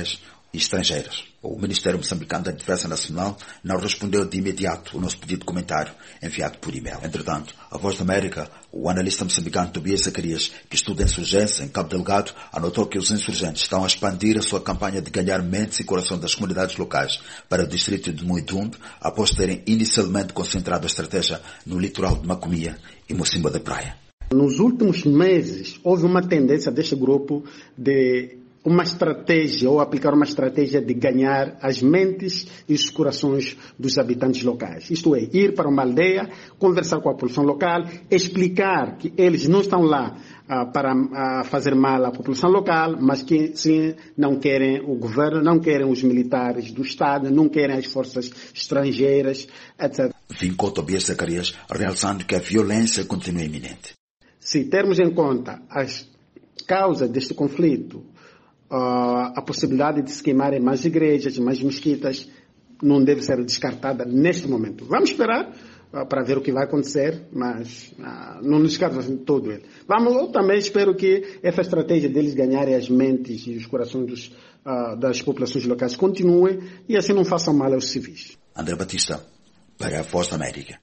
[SPEAKER 15] e estrangeiras. O Ministério Moçambicano da Defesa Nacional não respondeu de imediato ao nosso pedido de comentário enviado por e-mail. Entretanto, a Voz da América, o analista moçambicano Tobias Zacarias, que estuda insurgência em Cabo Delgado, anotou que os insurgentes estão a expandir a sua campanha de ganhar mentes e coração das comunidades locais para o distrito de Muidumbe, após terem inicialmente concentrado a estratégia no litoral de Macomia e Mocimboa da Praia.
[SPEAKER 16] Nos últimos meses, houve uma tendência deste grupo de uma estratégia, ou aplicar uma estratégia de ganhar as mentes e os corações dos habitantes locais. Isto é, ir para uma aldeia, conversar com a população local, explicar que eles não estão lá para fazer mal à população local, mas que sim, não querem o governo, não querem os militares do Estado, não querem as forças estrangeiras, etc.
[SPEAKER 15] Vincou Tobias Zacarias, realçando que a violência continua iminente.
[SPEAKER 16] Se termos em conta as causas deste conflito, a possibilidade de se queimarem mais igrejas, mais mesquitas, não deve ser descartada neste momento. Vamos esperar para ver o que vai acontecer, mas não nos descarta todo ele. Eu também espero que essa estratégia deles ganharem as mentes e os corações das populações locais continue e assim não façam mal aos civis.
[SPEAKER 15] André Batista, para a Voz da América.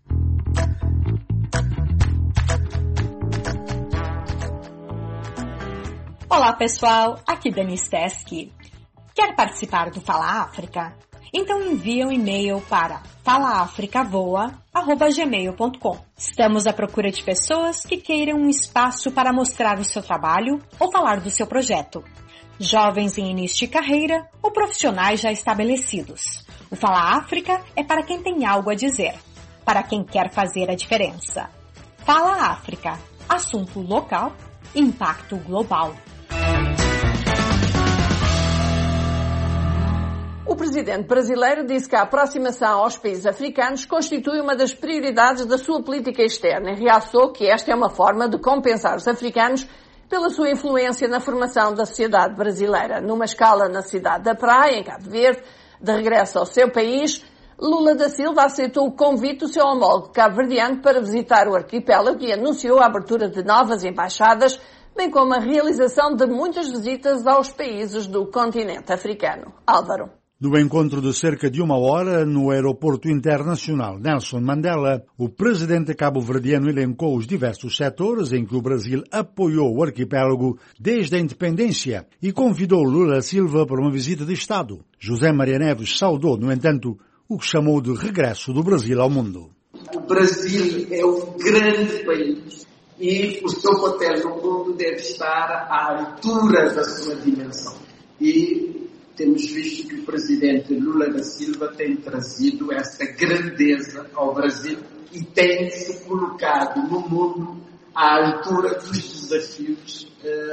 [SPEAKER 17] Olá pessoal, aqui Dani Steski. Quer participar do Fala África? Então envie um e-mail para falaafricavoa@gmail.com. Estamos à procura de pessoas que queiram um espaço para mostrar o seu trabalho ou falar do seu projeto. Jovens em início de carreira ou profissionais já estabelecidos. O Fala África é para quem tem algo a dizer, para quem quer fazer a diferença. Fala África, assunto local, impacto global.
[SPEAKER 2] O presidente brasileiro disse que a aproximação aos países africanos constitui uma das prioridades da sua política externa e realçou que esta é uma forma de compensar os africanos pela sua influência na formação da sociedade brasileira. Numa escala na cidade da Praia, em Cabo Verde, de regresso ao seu país, Lula da Silva aceitou o convite do seu homólogo cabo-verdiano para visitar o arquipélago e anunciou a abertura de novas embaixadas, bem como a realização de muitas visitas aos países do continente africano. Álvaro.
[SPEAKER 18] No encontro de cerca de 1 hora no aeroporto internacional Nelson Mandela, o presidente cabo-verdiano elencou os diversos setores em que o Brasil apoiou o arquipélago desde a independência e convidou Lula da Silva para uma visita de Estado. José Maria Neves saudou, no entanto, o que chamou de regresso do Brasil ao mundo.
[SPEAKER 19] O Brasil é um grande país e o seu papel no mundo deve estar à altura da sua dimensão. E temos visto que o presidente Lula da Silva tem trazido essa grandeza ao Brasil e tem se colocado no mundo à altura dos desafios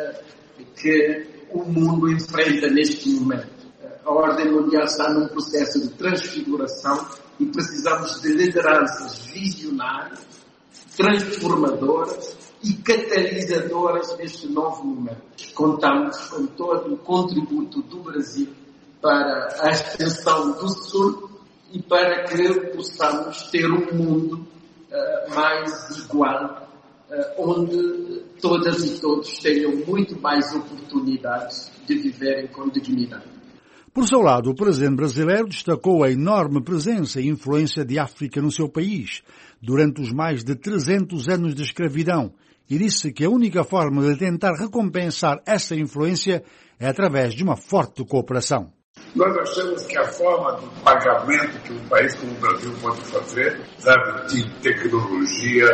[SPEAKER 19] que o mundo enfrenta neste momento. A ordem mundial está num processo de transfiguração e precisamos de lideranças visionárias, transformadoras e catalisadoras neste novo momento. Contamos com todo o contributo do Brasil para a extensão do Sul e para que possamos ter um mundo mais igual, onde todas e todos tenham muito mais oportunidades de viverem com dignidade.
[SPEAKER 18] Por seu lado, o presidente brasileiro destacou a enorme presença e influência de África no seu país durante os mais de 300 anos de escravidão e disse que a única forma de tentar recompensar essa influência é através de uma forte cooperação.
[SPEAKER 20] Nós achamos que a forma de pagamento que um país como o Brasil pode fazer, de tecnologia,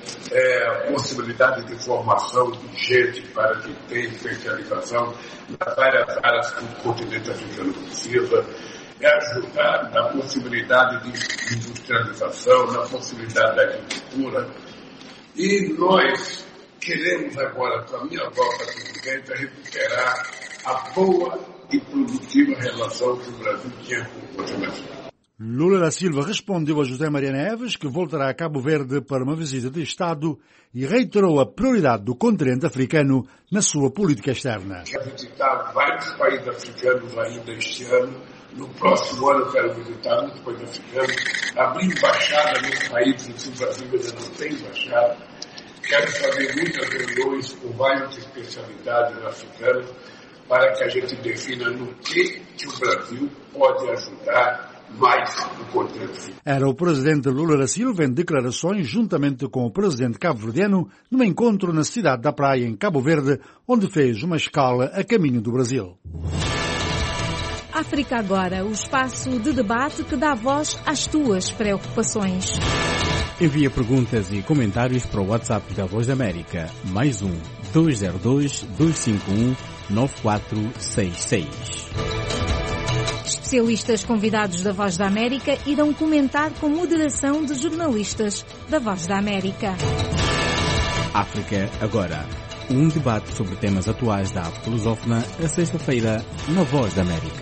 [SPEAKER 20] a possibilidade de formação de gente para que tenha especialização nas várias áreas que o continente africano precisa, é ajudar na possibilidade de industrialização, na possibilidade da agricultura. E nós queremos agora, com a minha volta presidente, recuperar a boa e produtiva relação que o Brasil tinha com o continente.
[SPEAKER 18] Lula da Silva respondeu a José Maria Neves que voltará a Cabo Verde para uma visita de Estado e reiterou a prioridade do continente africano na sua política externa.
[SPEAKER 20] Quero visitar vários países africanos ainda este ano. No próximo ano eu quero visitar muitos países africanos, abrir embaixada nos países em que o Brasil ainda não tem embaixada. Quero fazer muitas reuniões com várias especialidades africanas para que a gente defina no que o Brasil pode ajudar mais no contexto.
[SPEAKER 18] Era o presidente Lula da Silva em declarações juntamente com o presidente cabo-verdiano num encontro na cidade da Praia, em Cabo Verde, onde fez uma escala a caminho do Brasil.
[SPEAKER 21] África Agora, o espaço de debate que dá voz às tuas preocupações.
[SPEAKER 3] Envia perguntas e comentários para o WhatsApp da Voz da América, mais 1-202-251-9466.
[SPEAKER 21] Especialistas convidados da Voz da América irão comentar com moderação de jornalistas da Voz da América.
[SPEAKER 3] África Agora, um debate sobre temas atuais da arte lusófona, a sexta-feira, na Voz da América.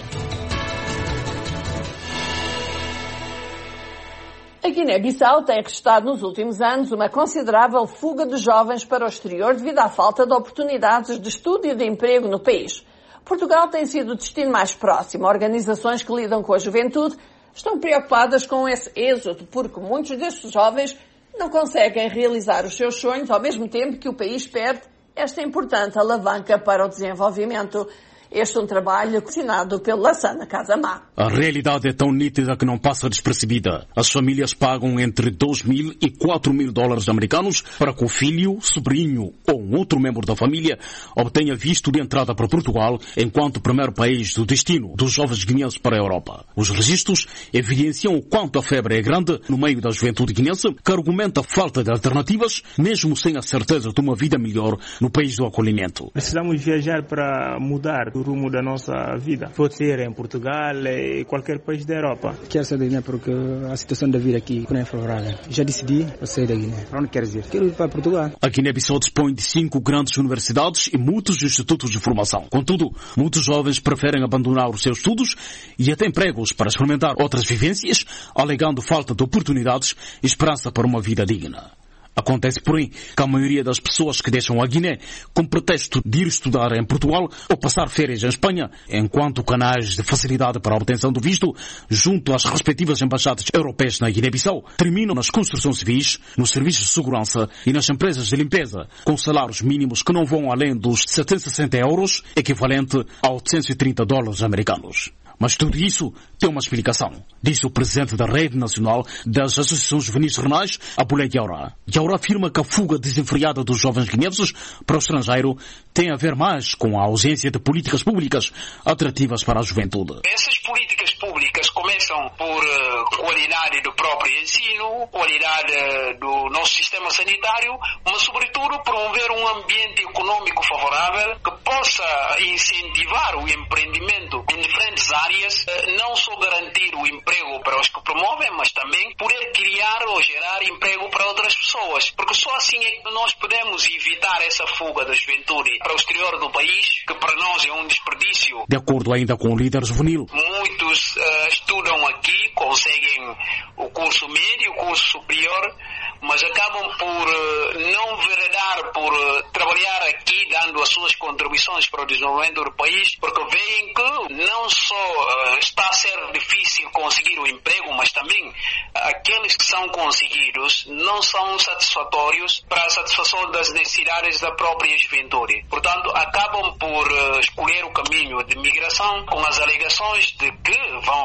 [SPEAKER 2] A Guiné-Bissau tem registrado nos últimos anos uma considerável fuga de jovens para o exterior devido à falta de oportunidades de estudo e de emprego no país. Portugal tem sido o destino mais próximo. Organizações que lidam com a juventude estão preocupadas com esse êxodo, porque muitos destes jovens não conseguem realizar os seus sonhos ao mesmo tempo que o país perde esta importante alavanca para o desenvolvimento. Este é um trabalho assinado pelo Lassana Casamá.
[SPEAKER 22] A realidade é tão nítida que não passa despercebida. As famílias pagam entre 2.000 e 4.000 dólares americanos para que o filho, sobrinho ou um outro membro da família obtenha visto de entrada para Portugal enquanto primeiro país do destino dos jovens guineenses para a Europa. Os registros evidenciam o quanto a febre é grande no meio da juventude guineense, que argumenta a falta de alternativas, mesmo sem a certeza de uma vida melhor no país do acolhimento.
[SPEAKER 23] Precisamos viajar para mudar o rumo da nossa vida. Pode ser em Portugal e qualquer país da Europa.
[SPEAKER 24] Quero sair da Guiné porque a situação da vida aqui não é favorável. Já decidi para sair da Guiné. Para onde queres ir? Quero ir para Portugal.
[SPEAKER 22] A Guiné-Bissau dispõe de 5 grandes universidades e muitos institutos de formação. Contudo, muitos jovens preferem abandonar os seus estudos e até empregos para experimentar outras vivências, alegando falta de oportunidades e esperança para uma vida digna. Acontece, porém, que a maioria das pessoas que deixam a Guiné com pretexto de ir estudar em Portugal ou passar férias em Espanha, enquanto canais de facilidade para a obtenção do visto junto às respectivas embaixadas europeias na Guiné-Bissau terminam nas construções civis, nos serviços de segurança e nas empresas de limpeza, com salários mínimos que não vão além dos 760 euros, equivalente a 830 dólares americanos. Mas tudo isso tem uma explicação, disse o presidente da Rede Nacional das Associações Juvenis Renais, Abulé Diaura. Diaura afirma que a fuga desenfreada dos jovens guineenses para o estrangeiro tem a ver mais com a ausência de políticas públicas atrativas para a juventude.
[SPEAKER 5] Essas políticas públicas começam por qualidade do próprio ensino, qualidade do nosso sistema sanitário, mas sobretudo promover um ambiente econômico favorável que possa incentivar o empreendimento em diferentes áreas, não só garantir o emprego para os que promovem, mas também poder criar ou gerar emprego para outras pessoas, porque só assim é que nós podemos evitar essa fuga da juventude para o exterior do país, que para nós é um desperdício.
[SPEAKER 22] De acordo ainda com o líder juvenil,
[SPEAKER 5] muitos estudam aqui, conseguem o curso médio, o curso superior, mas acabam por não veredar por trabalhar aqui, dando as suas contribuições para o desenvolvimento do país, porque veem que não só está a ser difícil conseguir o emprego, mas também aqueles que são conseguidos não são satisfatórios para a satisfação das necessidades da própria juventude. Portanto, acabam por escolher o caminho de migração com as alegações de que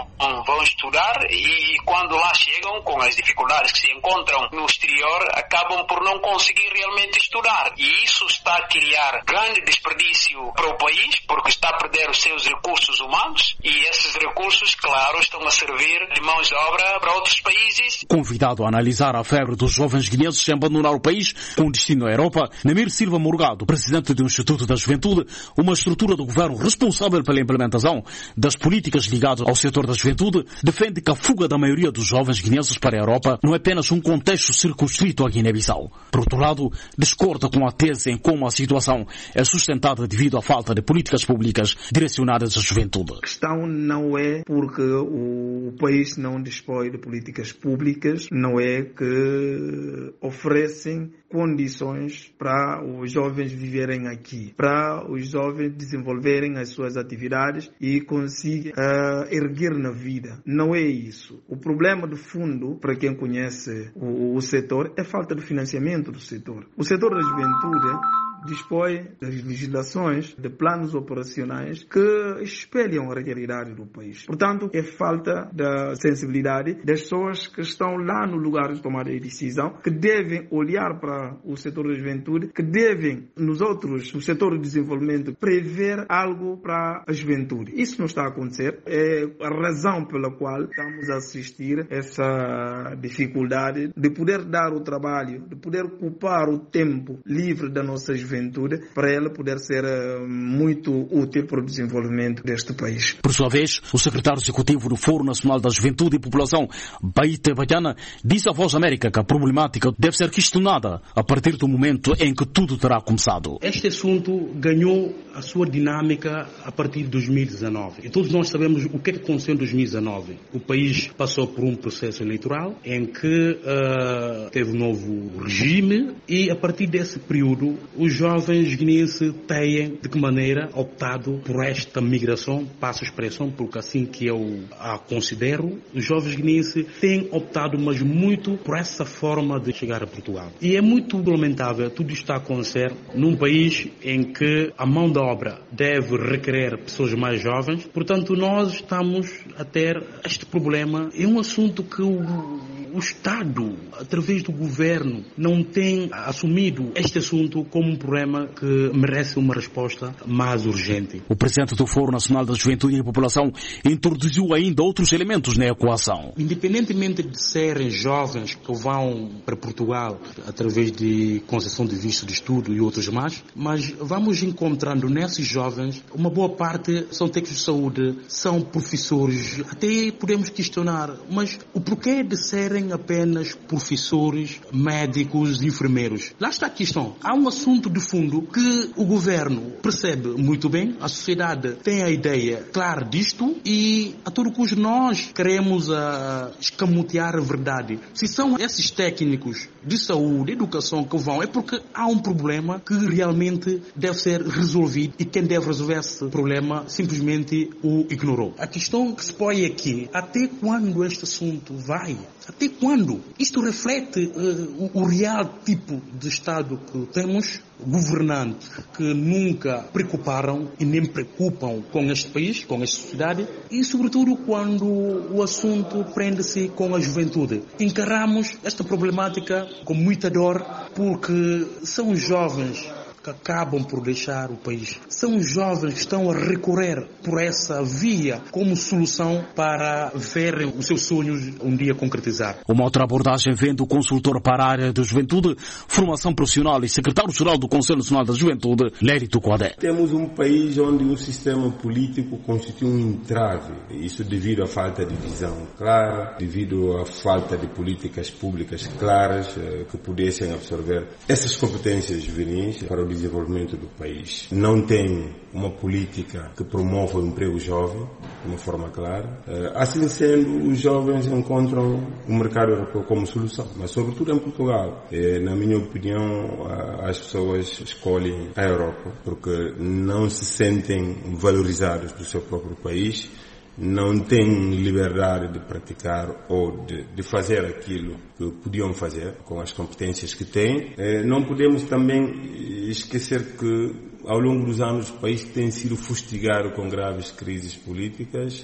[SPEAKER 5] vão estudar e quando lá chegam, com as dificuldades que se encontram no exterior, acabam por não conseguir realmente estudar. E isso está a criar grande desperdício para o país, porque está a perder os seus recursos humanos e esses recursos, claro, estão a servir de mãos de obra para outros países.
[SPEAKER 22] Convidado a analisar a febre dos jovens guineenses em abandonar o país com destino à Europa, Namir Silva Morgado, presidente do Instituto da Juventude, uma estrutura do governo responsável pela implementação das políticas ligadas ao setor da juventude, defende que a fuga da maioria dos jovens guineenses para a Europa não é apenas um contexto circunscrito à Guiné-Bissau. Por outro lado, discorda com a tese em como a situação é sustentada devido à falta de políticas públicas direcionadas à juventude.
[SPEAKER 23] A questão não é porque o país não dispõe de políticas públicas, não é que oferecem condições para os jovens viverem aqui, para os jovens desenvolverem as suas atividades e conseguirem erguer na vida. Não é isso. O problema de fundo, para quem conhece o setor, é a falta de financiamento do setor. O setor da juventude dispõe das legislações, de planos operacionais que espelham a realidade do país. Portanto, é falta da sensibilidade das pessoas que estão lá no lugar de tomada de decisão, que devem olhar para o setor da juventude, que devem, no setor de desenvolvimento, prever algo para a juventude. Isso não está a acontecer. É a razão pela qual estamos a assistir essa dificuldade de poder dar o trabalho, de poder ocupar o tempo livre da nossa juventude para ela poder ser muito útil para o desenvolvimento deste país.
[SPEAKER 22] Por sua vez, o secretário executivo do Fórum Nacional da Juventude e População, Baite Badiana, disse à Voz América que a problemática deve ser questionada a partir do momento em que tudo terá começado.
[SPEAKER 1] Este assunto ganhou a sua dinâmica a partir de 2019. E todos nós sabemos o que aconteceu em 2019. O país passou por um processo eleitoral em que teve um novo regime e a partir desse período os jovens guineenses têm de que maneira optado por esta migração, passo a expressão porque assim que eu a considero, os jovens guineenses têm optado mas muito por essa forma de chegar a Portugal. E é muito lamentável tudo está a acontecer num país em que a mão de obra deve requerer pessoas mais jovens. Portanto, nós estamos a ter este problema. É um assunto que o Estado, através do governo, não tem assumido este assunto como um problema que merece uma resposta mais urgente.
[SPEAKER 22] O presidente do Fórum Nacional da Juventude e População introduziu ainda outros elementos na equação.
[SPEAKER 1] Independentemente de serem jovens que vão para Portugal através de concessão de visto de estudo e outros mais, mas vamos encontrando nesses jovens uma boa parte são técnicos de saúde, são professores, até podemos questionar, mas o porquê de serem apenas professores, médicos, enfermeiros? Lá está a questão. Há um assunto de fundo que o governo percebe muito bem, a sociedade tem a ideia clara disto e a todo custo nós queremos escamotear a verdade. Se são esses técnicos de saúde, educação que vão, é porque há um problema que realmente deve ser resolvido e quem deve resolver esse problema simplesmente o ignorou. A questão que se põe aqui, até quando este assunto vai? Até quando? Isto reflete o real tipo de Estado que temos, governantes que nunca preocuparam e nem preocupam com este país, com esta sociedade e sobretudo quando o assunto prende-se com a juventude. Encaramos esta problemática com muita dor porque são jovens que acabam por deixar o país. São jovens que estão a recorrer por essa via como solução para verem os seus sonhos um dia concretizar.
[SPEAKER 22] Uma outra abordagem vem do consultor para a área da juventude, formação profissional e secretário-geral do Conselho Nacional da Juventude, Lérito Coadé.
[SPEAKER 6] Temos um país onde o sistema político constitui um entrave. Isso devido à falta de visão clara, devido à falta de políticas públicas claras que pudessem absorver essas competências juvenis para o desenvolvimento do país. Não tem uma política que promova o emprego jovem de uma forma clara. Assim sendo, os jovens encontram o mercado europeu como solução, mas sobretudo em Portugal. Na minha opinião, as pessoas escolhem a Europa porque não se sentem valorizados do seu próprio país, não têm liberdade de praticar ou de fazer aquilo que podiam fazer com as competências que têm. Não podemos também esquecer que ao longo dos anos o país tem sido fustigado com graves crises políticas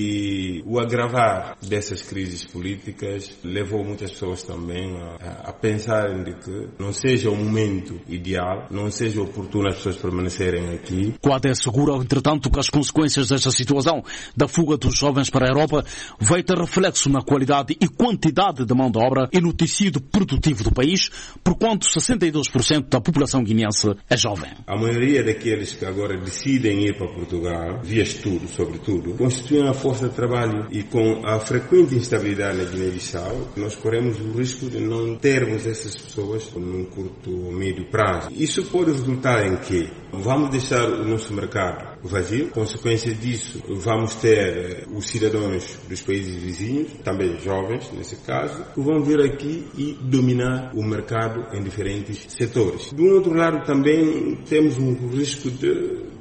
[SPEAKER 6] e o agravar dessas crises políticas levou muitas pessoas também a pensarem de que não seja o momento ideal, não seja oportuno as pessoas permanecerem aqui.
[SPEAKER 22] Coadé assegura, entretanto, que as consequências desta situação da fuga dos jovens para a Europa vai ter reflexo na qualidade e quantidade de mão de obra e no tecido produtivo do país, porquanto 62% da população guineense é jovem.
[SPEAKER 6] A maioria daqueles que agora decidem ir para Portugal, via estudo sobretudo, constituem a força de trabalho e com a frequente instabilidade na Guiné-Bissau, nós corremos o risco de não termos essas pessoas num curto ou médio prazo. Isso pode resultar em que vamos deixar o nosso mercado vazio, consequência disso vamos ter os cidadãos dos países vizinhos, também jovens nesse caso, que vão vir aqui e dominar o mercado em diferentes setores. Do outro lado também temos um risco de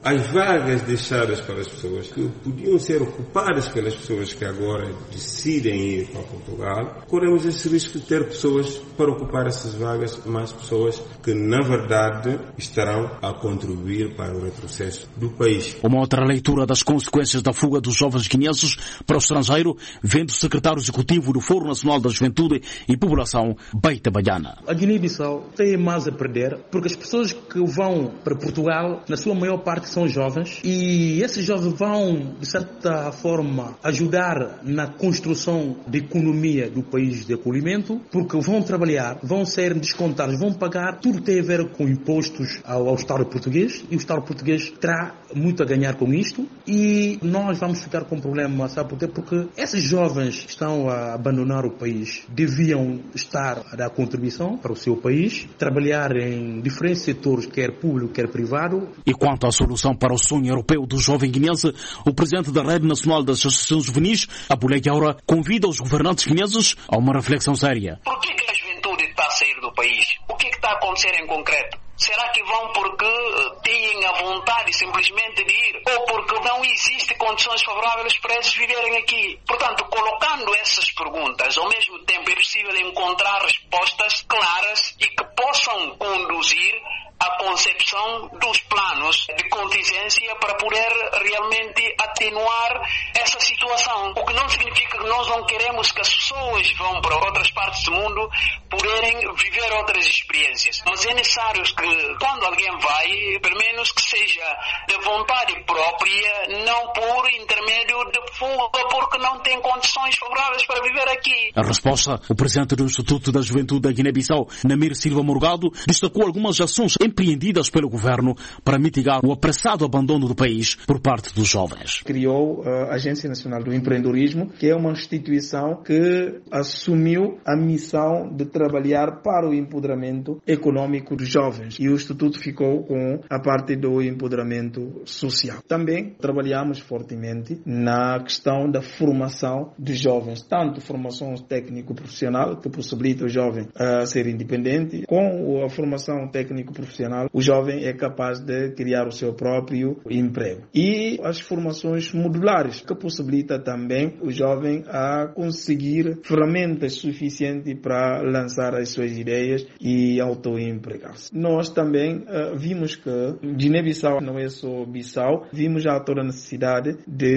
[SPEAKER 6] as vagas deixadas para as pessoas que podiam ser ocupadas pelas pessoas que agora decidem ir para Portugal, corremos esse risco de ter pessoas para ocupar essas vagas, mais pessoas que na verdade estarão a contribuir para o retrocesso do país.
[SPEAKER 22] Uma outra leitura das consequências da fuga dos jovens guineenses para o estrangeiro vem do secretário executivo do Fórum Nacional da Juventude e População, Beita Baiana.
[SPEAKER 1] A Guiné-Bissau tem mais a perder porque as pessoas que vão para Portugal, na sua maior parte são jovens, e esses jovens vão, de certa forma, ajudar na construção da economia do país de acolhimento, porque vão trabalhar, vão ser descontados, vão pagar tudo que tem a ver com impostos ao Estado português, e o Estado português terá muito a ganhar com isto, e nós vamos ficar com um problema, sabe por quê? Porque esses jovens que estão a abandonar o país deviam estar a dar contribuição para o seu país, trabalhar em diferentes setores, quer público, quer privado.
[SPEAKER 22] E quanto à solução para o sonho europeu do jovem guineense, o presidente da Rede Nacional das Associações Juvenis, Abulé Yaura, convida os governantes guineenses a uma reflexão séria.
[SPEAKER 4] Por que a juventude está a sair do país? O que está a acontecer em concreto? Será que vão porque têm a vontade simplesmente de ir? Ou porque não existem condições favoráveis para eles viverem aqui? Portanto, colocando essas perguntas, ao mesmo tempo é possível encontrar respostas claras e que possam conduzir a concepção dos planos de contingência para poder realmente atenuar essa situação. O que não significa que nós não queremos que as pessoas vão para outras partes do mundo poderem viver outras experiências. Mas é necessário que quando alguém vai, pelo menos que seja de vontade própria, não por intermédio de fuga, porque não tem condições favoráveis para viver aqui.
[SPEAKER 22] A resposta, o presidente do Instituto da Juventude da Guiné-Bissau, Namir Silva Morgado, destacou algumas ações empreendidas pelo governo para mitigar o apressado abandono do país por parte dos jovens.
[SPEAKER 23] Criou a Agência Nacional do Empreendedorismo, que é uma instituição que assumiu a missão de trabalhar para o empoderamento econômico dos jovens, e o Instituto ficou com a parte do empoderamento social. Também trabalhamos fortemente na questão da formação dos jovens, tanto formação técnico-profissional, que possibilita o jovem a ser independente, com a formação técnico-profissional o jovem é capaz de criar o seu próprio emprego. E as formações modulares, que possibilita também o jovem a conseguir ferramentas suficientes para lançar as suas ideias e autoempregar-se. Nós também vimos que Guiné-Bissau não é só Bissau, vimos já toda a necessidade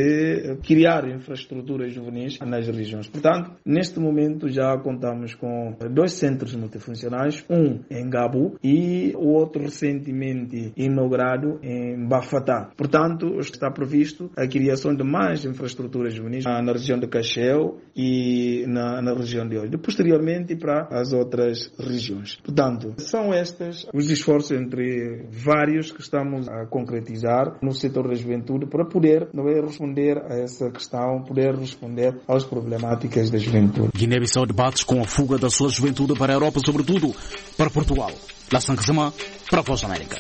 [SPEAKER 23] de criar infraestruturas juvenis nas regiões. Portanto, neste momento já contamos com 2 centros multifuncionais, um em Gabu e o outro recentemente inaugurado em Bafatá. Portanto, está previsto a criação de mais infraestruturas juvenis na região de Cacheu e na região de Oido, posteriormente para as outras regiões. Portanto, são estes os esforços entre vários que estamos a concretizar no setor da juventude para poder responder a essa questão, poder responder às problemáticas da juventude.
[SPEAKER 22] Guiné-Bissau debate com a fuga da sua juventude para a Europa, sobretudo para Portugal. Lassan Kazama, para a Voz da América.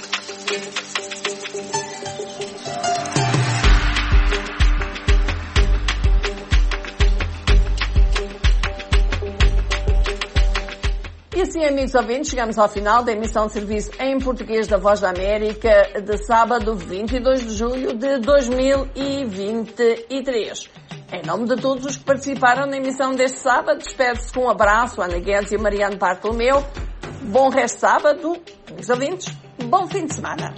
[SPEAKER 2] E assim, amigos ouvintes, chegamos ao final da emissão de serviço em português da Voz da América de sábado 22 de julho de 2023. Em nome de todos os que participaram na emissão deste sábado, despede-se com um abraço a Ana Guedes e a Mariano Bartolomeu. Bom resto de sábado, amigos ouvintes, bom fim de semana.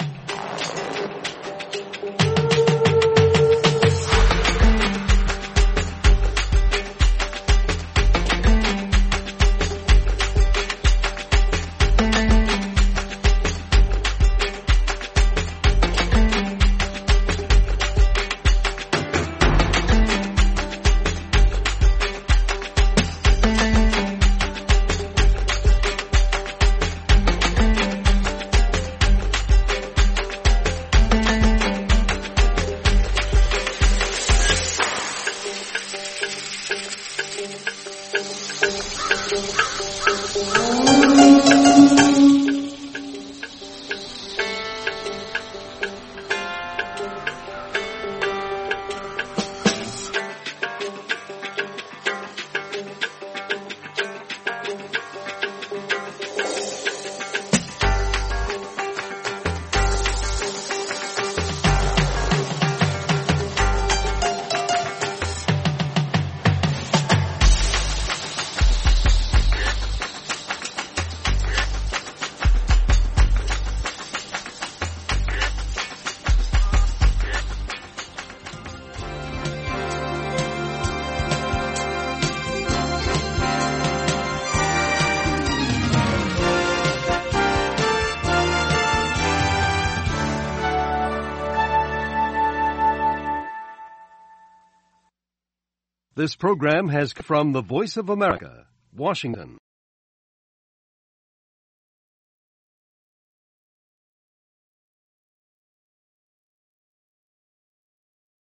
[SPEAKER 7] This program has come from the Voice of America, Washington.